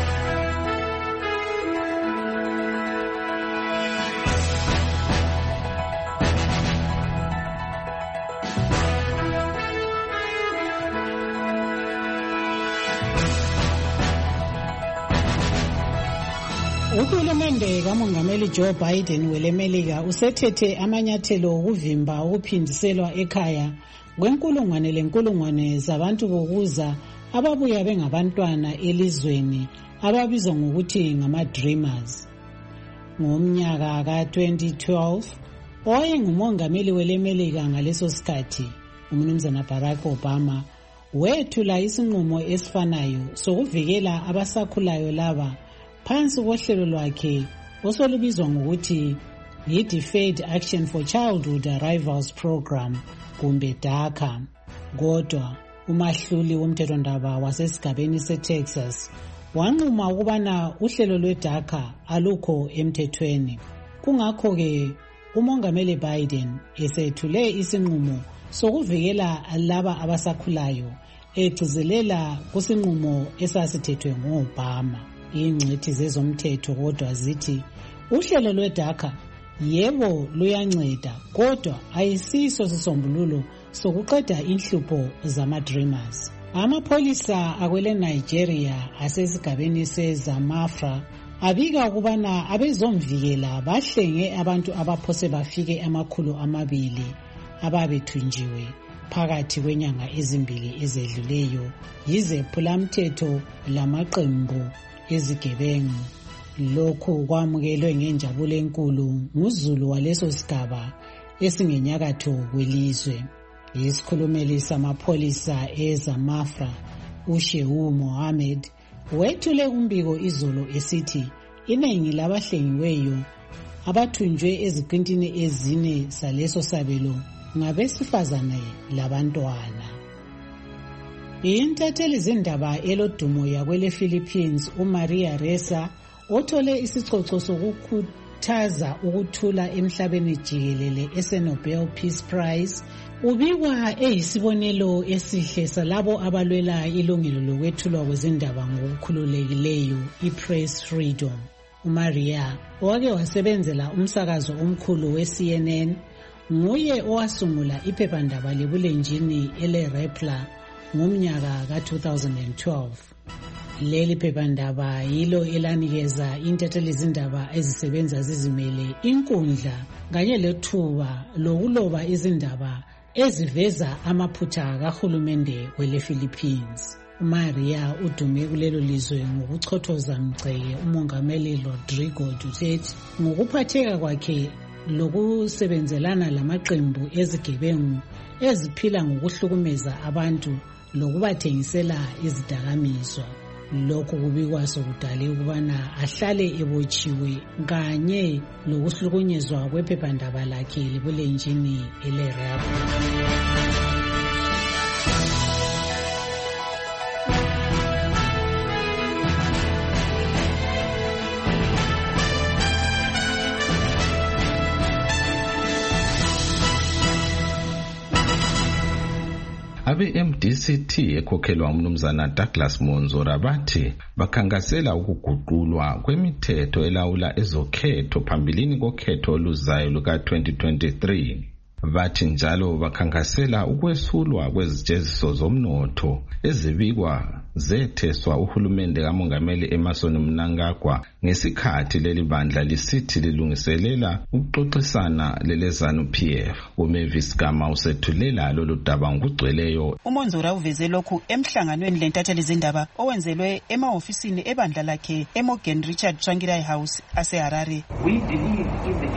Uhulumende kamongameli Joe Biden welemelika usethethe amanyathelo okuvimba ukuphindiselwa ekhaya kwenkulungwane lenkulungwane zabantu bokuza ababuya bengabantwana elizweni ababizwa ngokuthi ngama-dreamers. Ngomnyaka ka-2012 owayengumongameli welemelika ngaleso sikhathi umnumzana Barack Obama wethula isinqumo esifanayo sokuvikela abasakhulayo laba phansi kohlelo lwakhe osolubizwa ngokuthi yi-Deferred Action for Childhood Arrivals Program kumbe DACA. Kodwa umahluli womthethondaba wasesigabeni seTexas wanquma ukubana uhlelo lwe-DACA alukho emthethweni. Kungakho-ke umongameli Biden esethule isinqumo sokuvikela laba abasakhulayo egcizelela kusinqumo esasithethwe ngo-Obama. Ingcwethi zezomthetho kodwa zithi uhlelo lwe-DACA yebo luyanceda kodwa ayisiso sisombululo sokuqeda inhlupho zama-dreamers. Amapholisa akwele Nigeria asesigabeni seZamafra abika ukubana abezomvikela bahlenge abantu abaphose bafike 200 ababethunjiwe phakathi kwenyanga ezimbili ezedluleyo yizephulamthetho lamaqembu ezigebengu. Lokhu kwamukelwe ngenjabulo enkulu nguzulu waleso sigaba esingenyakatho kwelizwe. Isikhulumeli samapholisa eZamafra uShehu Mohammed wethule umbiko izolo esithi iningi labahlengiweyo abathunjwe eziqintini ezine zaleso sabelo ngabesifazane labantwana. Intatheli zindaba elodumo yakwele Philippines uMaria Ressa othole isicoco sokukhuthaza ukuthula emhlabeni jikelele eseNobel Peace Prize ubikwa eyisibonelo esihle salabo abalwela ilungelo lokwethulwa kwezindaba ngokukhululekileyo ipress freedom. uMaria owake wasebenzela umsakazo omkhulu weCNN nguye owasungula iphephandaba lebulenjini eleRepla ngomnyaka ka-2012. Leli phephandaba yilo elanikeza intatheli zindaba ezisebenza zizimele inkundla kanye lethuba lokuloba izindaba eziveza amaphutha kahulumende wele Philippines. uMaria udume kulelo lizwe ngokuchothoza mgceke umongameli Rodrigo Duterte ngokuphatheka kwakhe lokusebenzelana lamaqembu ezigebengu eziphila ngokuhlukumeza abantu lokubathengisela izidakamizwa. Lokhu kubikwa sokudale ukubana ahlale ebotshiwe kanye lokuhlukunyezwa kwephephandaba lakhe lebulenjini eleRepla.
Abe-MDCT ekhokhelwa umnumzana Douglas Monzora bathi bakhangasela ukuguqulwa kwemithetho elawula ezokhetho phambilini kokhetho oluzayo luka-2023. Bathi njalo bakhangasela ukwesulwa kwezijeziso zomnotho ezibikwa zetheswa uhulumende kamongameli Emmerson Mnangagwa ngesikhathi leli bandla lisithi lilungiselela ukuxoxisana leleZANU-PF. uMavis Gama usethulela lolu daba ngokugcweleyo.
uMonzora uveze lokhu emhlanganweni lentatheli zindaba owenzelwe emahofisini ebandla lakhe eMorgan Richard Tsvangirai House aseHarare.
We believe in the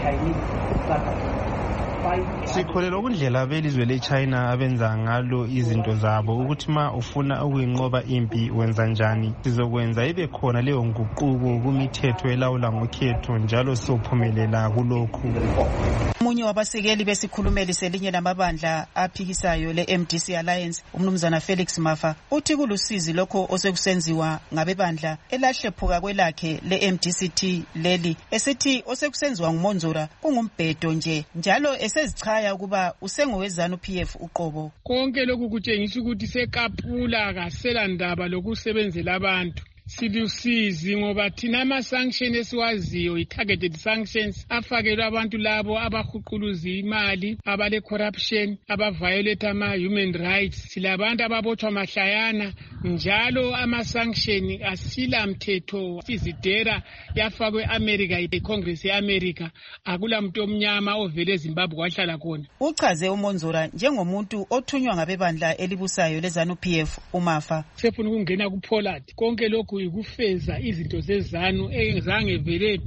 Chinese
sikholelwa kundlela belizwe leChina abenza ngalo izinto zabo ukuthi ma ufuna ukuyinqoba impi wenza njani. Sizokwenza ibe khona leyo nguquko kumithetho elawula ngokhetho njalo sophumelela kulokhu.
Umunye wabasekeli besikhulumeli selinye lamabandla aphikisayo le-MDC Alliance umnumzana Felix Mafa uthi kulusizi lokho osekusenziwa ngabebandla elahlephuka kwelakhe le-MDCT leli esithi osekusenziwa nguMonzora kungumbhedo nje njalo esezichaya ukuba usengoweZANU-PF uqobo.
Konke lokhu kutshengisa ukuthi sekapula kasela ndaba lokusebenzela abantu. Silusizi ngoba thina ama-sanction esiwaziyo i-targeted sanctions afakelwa abantu labo abahuquluza imali abale-corruption abaviolate ama-human rights. Silabantu ababotshwa mahlayana njalo ama-sanction asila mthetho. Izidera yafakwe America i-Congress ye-America akula muntu omnyama ovele eZimbabwe wahlala khona.
Uchaze uMonzora njengomuntu othunywa ngabebandla elibusayo leZANU-PF uMafa.
Sefuna ukungena kuPollard konke lokhu ukufeza izinto zezanu ezange vele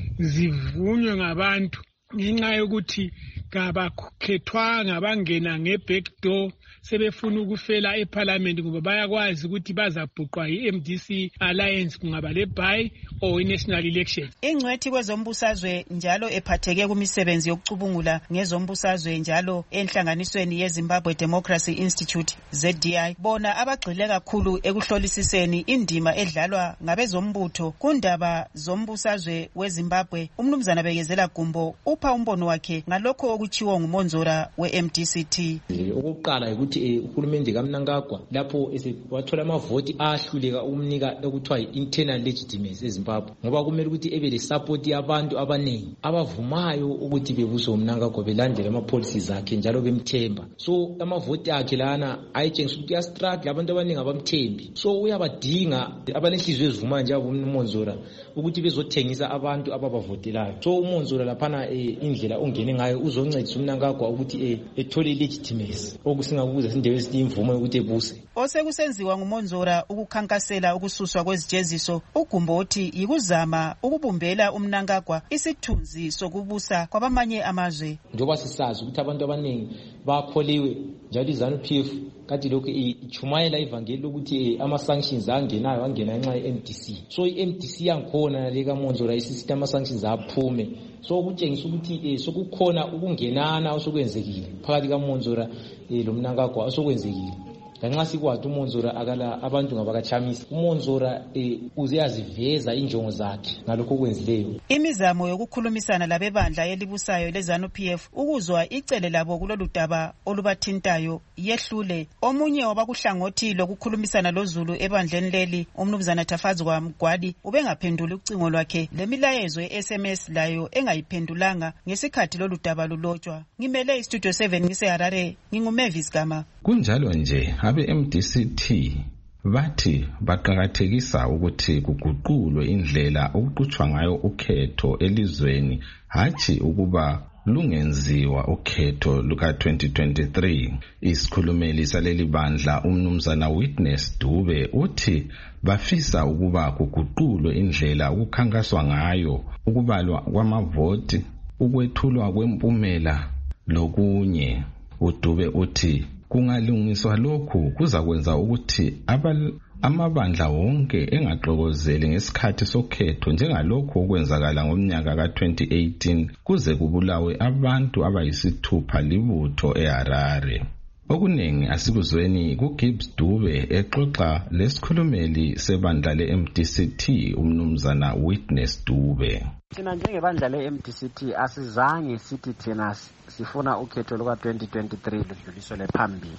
zivunywe ngabantu ngenxa yokuthi kabakhethwanga bangena ngeback door sebefuna ukufela eParliament ngoba bayakwazi ukuthi bazabhuqwa iMDC Alliance kungaba leBhayi or iNational Election.
Ingcwethi kwezombusazwe njalo ephatheke kumisebenzi yokucubungula ngezombusazwe njalo enhlanganisweni yeZimbabwe Democracy Institute ZDI bona abagxile kakhulu ekuhlolisiseni indima edlalwa ngabezombutho kundaba zombusazwe weZimbabwe. Umnumzana Bekezela Gumbo upha umbono wakhe ngalokho okuchiwo nguMonzora weMDCT.
Ukuqala ukuthi uhulumende kaMnangagwa lapho wathola amavoti ahluleka ukumnika ekuthiwa internal legitimacy eZimbabwe ngoba kumele ukuthi ebe le support yabantu abaningi abavumayo ukuthi bebuse uMnangagwa belandele ama policies akhe njalo bemthemba. So amavoti akhe lana ayitshengisa ukuthi uyastruggle abantu abaningi abamthembi. So uyabadinga abanenhliziyo ezivuma njalo uMonzora ukuthi bezothengisa abantu ababavotelayo. So uMonzora laphana indlela ongene ngayo ezoncedisa uMnangagwa ukuthi ethole legitimacy okusingakubuza sindewe sithi imvumo yokuthi ebuse.
Osekusenziwa nguMonzora ukukhankasela ukususwa kwezijeziso, uGumbothi yikuzama ukubumbela uMnangagwa isithunzi sokubusa kwabamanye amazwe.
Njoba sisazi ukuthi abantu abaningi bakholiwe njalo iZANU-PF kati lokhu ichumayela ivangeli lokuthi ama-sanctions angena ngenxa ye-MDC. So i-MDC yangikhona leka Monzora isisithi ama-sanctions aphume. So kutshengisa ukuthi sokukhona ukungenana osokwenzekile phakathi kaMonzora lo Mnangagwa osokwenzekile. Ngenxa sikwathi uMonzora akala abantu ngabakachamisa. uMonzora uze yaziveza injongo zakhe ngalokho okwenzileyo.
Imizamo yokukhulumisana labebandla elibusayo leZANU-PF ukuzwa icele labo kulolu daba olubathintayo yehlule. Omunye wabakuhlangothi lokukhulumisana loZulu ebandleni leli, uMnumzana Thafazwa Mgwadi, ubengaphenduli ucingo lwakhe lemilayezo ye-SMS layo engayiphendulanga ngesikhathi lolu daba lulotshwa. Ngimele iStudio 7 ngiseHarare, nginguMavis Gama.
Kunjalo nje abe-MDCT bathi baqakathekisa ukuthi kuguqulwe indlela okuqhutshwa ngayo ukhetho elizweni, hathi ukuba lungenziwa ukhetho luka-2023. Isikhulumeli saleli bandla uMnumzana Witness Dube uthi bafisa ukuba kuguqulwe indlela okukhankaswa ngayo, ukubalwa kwamavoti, ukwethulwa kwempumela lokunye. uDube uthi kungalungiswa lokhu kuzakwenza ukuthi amabandla wonke engaxokozeli ngesikhathi sokhetho njengalokho okwenzakala ngomnyaka ka-2018 kuze kubulawe abantu abayisithupha libutho eHarare. Okuningi asikuzweni kuGibbs Dube exoxa lesikhulumeli sebandla le-MDCT uMnumzana Witness Dube.
Thina njengebandla le-MDCT asizange sithi thina sifuna ukhetho luka-2023 ludluliselwe phambili.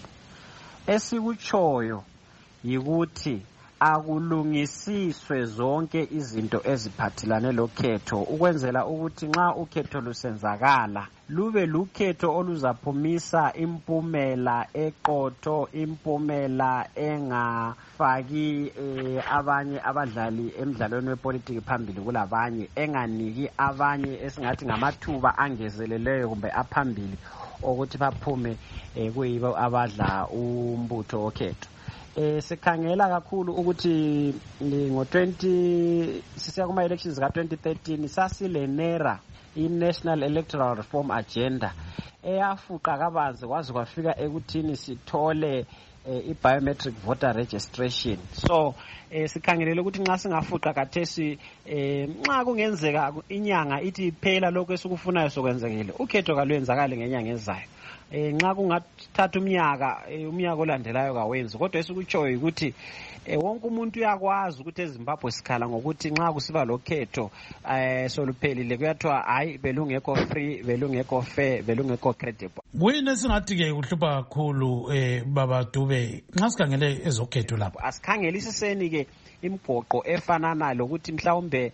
Esikutshoyo yikuthi akulungisiswe zonke izinto eziphathelane lokhetho ukwenzela ukuthi nxa ukhetho lusenzakala lube lukhetho oluzaphumisa impumela eqotho, impumela engafaki abanye abadlali emidlalweni wepolitiki phambili kulabanye, enganiki abanye esingathi ngamathuba angezeleleyo kumbe aphambili ukuthi baphume kuyibo abadla umbutho wokhetho. Sikhangela kakhulu ukuthi sisiya kuma elections ka-2013 sasilenera i-National Electoral Reform Agenda eyafuqa kabanzi kwaze kwafika ekuthini sithole i-biometric voter registration. So sikhangelele ukuthi nxa singafuqa kathesi nxa kungenzeka inyanga ithi iphela lokho esikufunayo sokwenzekile ukhetho kalwenzakali ngenyanga ezayo. Nxa kungathatha umnyaka olandelayo kawenzi, kodwa esikutshoyo ukuthi wonke umuntu uyakwazi ukuthi eZimbabwe sikhala ngokuthi nxa kusiba lokhetho soluphelile kuyathiwa hayi belungekho free, belungekho fair, belungekho credible.
Kuyini esingathi-ke kuhlupha kakhulu Baba Dube nxa sikhangele ezokhetho lapho?
Asikhangelisiseni-ke imigoqo efanana lokuthi mhlawumbe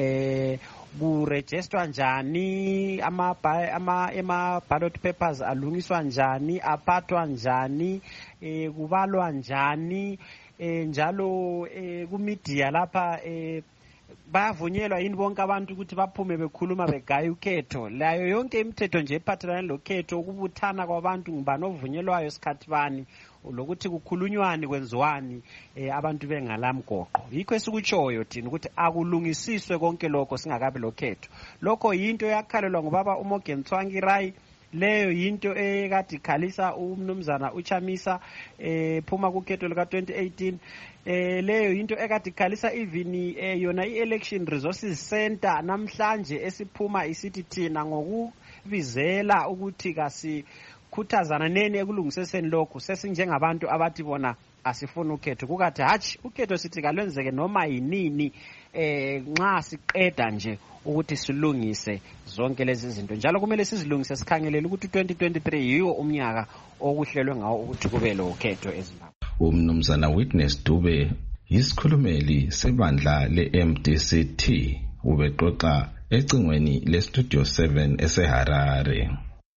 kurejistwa njani ama-ballot papers alungiswa njani, aphathwa njani, kubalwa njani, njalo kumedia lapha bayavunyelwa yini bonke abantu ukuthi baphume bekhuluma begaya ukhetho. Layo yonke imithetho nje ephathelane lokhetho, ukubuthana kwabantu ngubani ovunyelwayo isikhathi bani, lokuthi kukhulunywani kwenziwani abantu bengalamgoqo. Yikho esikutshoyo thina ukuthi akulungisiswe konke lokho singakabi lokhetho. Lokho yinto yakhalelwa ngubaba uMorgan Tsvangirai, leyo yinto ekade ikhalisa uMnumzana uChamisa phuma kukhetho lika-2018. Leyo yinto ekade ikhalisa even yona i-Election Resources Center namhlanje esiphuma isithi thina ngokubizela ukuthi khuthazana neni ekulungiseseni lokhu sesinjengabantu abathi bona asifuna ukhetho, kukathi hatshi ukhetho sithi kalwenzeke noma yinini nxa siqeda nje ukuthi silungise zonke lezi zinto. Njalo kumele sizilungise sikhangelele ukuthi 2023 yiwo umnyaka okuhlelwe ngawo ukuthi kube lo ukhetho eZimbabwe.
uMnumzana Witness Dube yisikhulumeli sebandla le-MDCT ubexoxa ecingweni leStudio 7 eseHarare.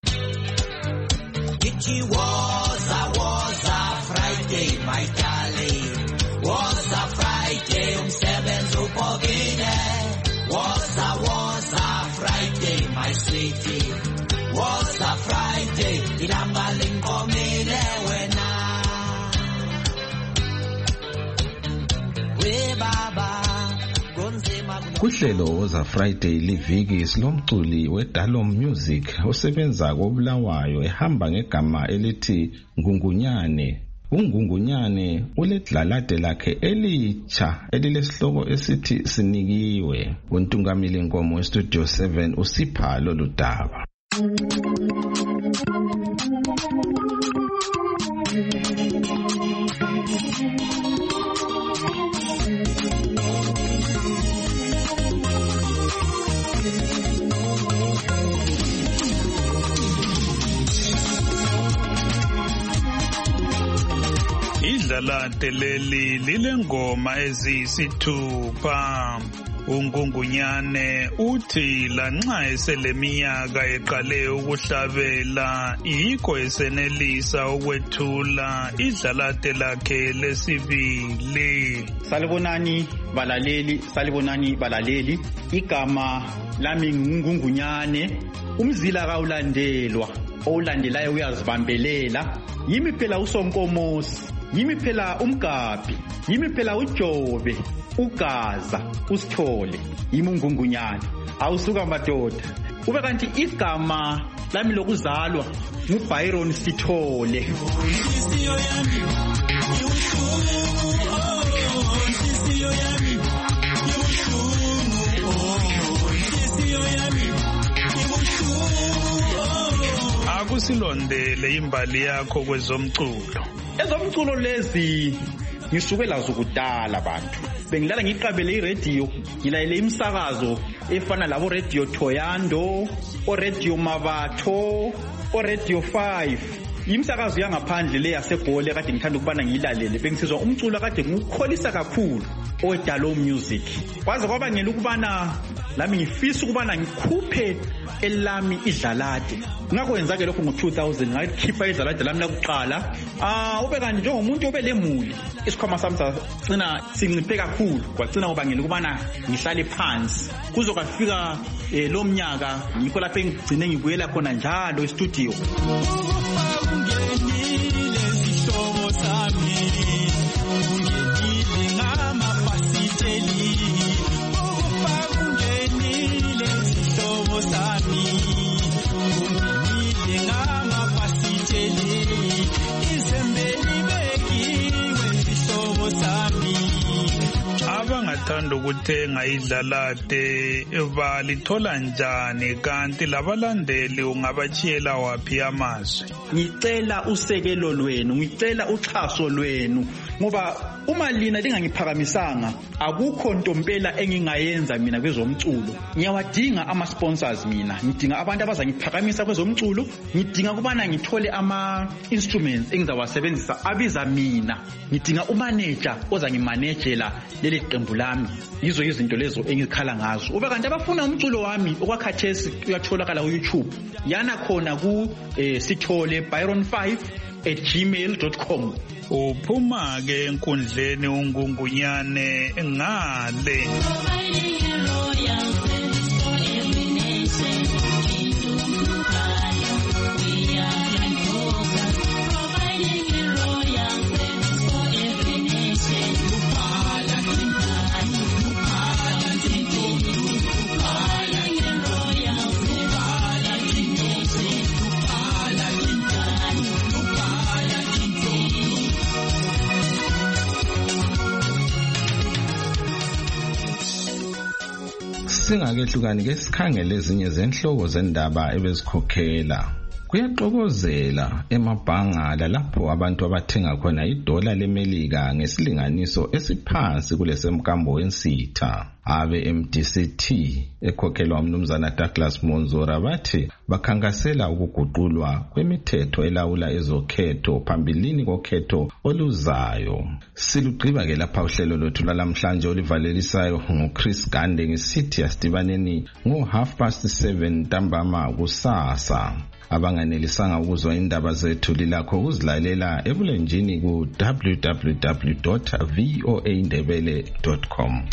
It was a Friday, my darling. Was a Friday, umsebenzi ubhokile. Was a Friday, my sweetie. Was a
Kuhlelo Woza Friday liviki silomculi weDalom Music osebenza koBulawayo ehamba ngegama elithi Ngungunyane. UNgungunyane uledlalade lakhe elitsha elilesihloko esithi Sinikiwe. Untungamili Nkomo weStudio 7 usipha lolu daba.
Idlalade leli lilengoma eziyisithupha. UNgungunyane uthi lanxa eseleminyaka eqale ukuhlabela yikho esenelisa ukwethula idlalade lakhe lesibili.
Salibonani balaleli, igama lami nguNgungunyane. Umzila kawulandelwa, owulandelayo uyazibambelela. Yimi phela uSonkomosi, yimi phela uMgabhi, yimi phela uJobe, uGaza, uSithole, yimi uNgungunyane. Awusuka madoda. Ube kanti igama lami lokuzalwa nguByron Sithole.
Akusilondele imbali yakho kwezomculo.
Ezomculo lezi ngisuke lazo kudala bantu. Bengilala ngiqabele iradio, ngilayele imsakazo efana labo Radio Thoyando, o Radio Mabatho, o Radio 5. Imsakazo yangaphandle le yaseGoli kade ngithanda ukubana ngiyilalele. Bengisizwa umculo kade ngukholisa kakhulu oweDalom Music. Kwaze kwabangela ukubana lami ngifisa ukubana ngikhuphe elami idlalade. Ngakwenza ke lokho ngo2000 ngayikhipha idlalade lami lokuqala. Ube kanti njengomuntu obelemuli, isikhwama sami sagcina sinciphe kakhulu. Kwagcina kubangela ukubana ngihlale phansi. Kuzokafika lo mnyaka ngikho lapho engigcine ngibuyela khona njalo e-studio.
Abangathanda ukuthenga idlalade balithola njani kanti labalandeli ungabachiyela waphi amazwi?
Ngicela usekelo lwenu, ngicela uxhaso lwenu ngoba uma lina lingangiphakamisanga akukho ntompela engingayenza mina kwezomculo. Ngiyawadinga ama-sponsors mina, ngidinga abantu abazangiphakamisa kwezomculo, ngidinga kubana ngithole ama-instruments engizawasebenzisa abiza mina, ngidinga umanager ozangimanagela leli qembu lami. Yizo izinto lezo engikhala ngazo. Ube kanti abafuna umculo wami okwakhathesi uyatholakala ku-YouTube, yana khona ku Sithole byron5@gmail.com.
Uphuma ke enkundleni uNgungunyane ngale. Singakehlukani ke sikhangele ezinye zenhloko zendaba ebezikhokhela. Kuyaxokozela emabhangala lapho abantu abathenga khona idola leMelika ngesilinganiso esiphansi kulesemkambo wensitha. Abe MDCT ekhokhelwa umnumzana Douglas Monzora bathi bakhankasela ukuguqulwa kwemithetho elawula ezokhetho phambilini kokhetho oluzayo. Silugqiba ke lapha uhlelo lwethu lamhlanje olivalelisayo nguChris Gande ngisithi asidibaneni ngo7:30 ntambama kusasa. Abanganelisanga ukuzwa indaba zethu lilakho ukuzilalela ebulenjini ku www.voaindebele.com.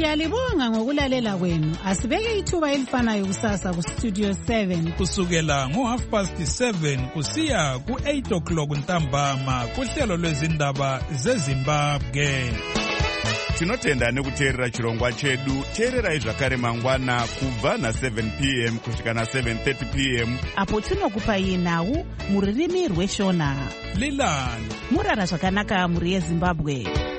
Siyalibonga ngokulalela kwenu. Asibeke ithuba elifanayo kusasa ku Studio 7
kusukela ngo7:30 kusiya ku8 o'clock ntambama kuhlelo lwezindaba zeZimbabwe.
Tinotenda nekuteerera chirongwa chedu. Teererai zvakare mangwana kubva na7 p.m. kusvika na7:30 p.m.
apo tinokupai nhau muririmi rweshona.
Lilani
murara zvakanaka muri yeZimbabwe.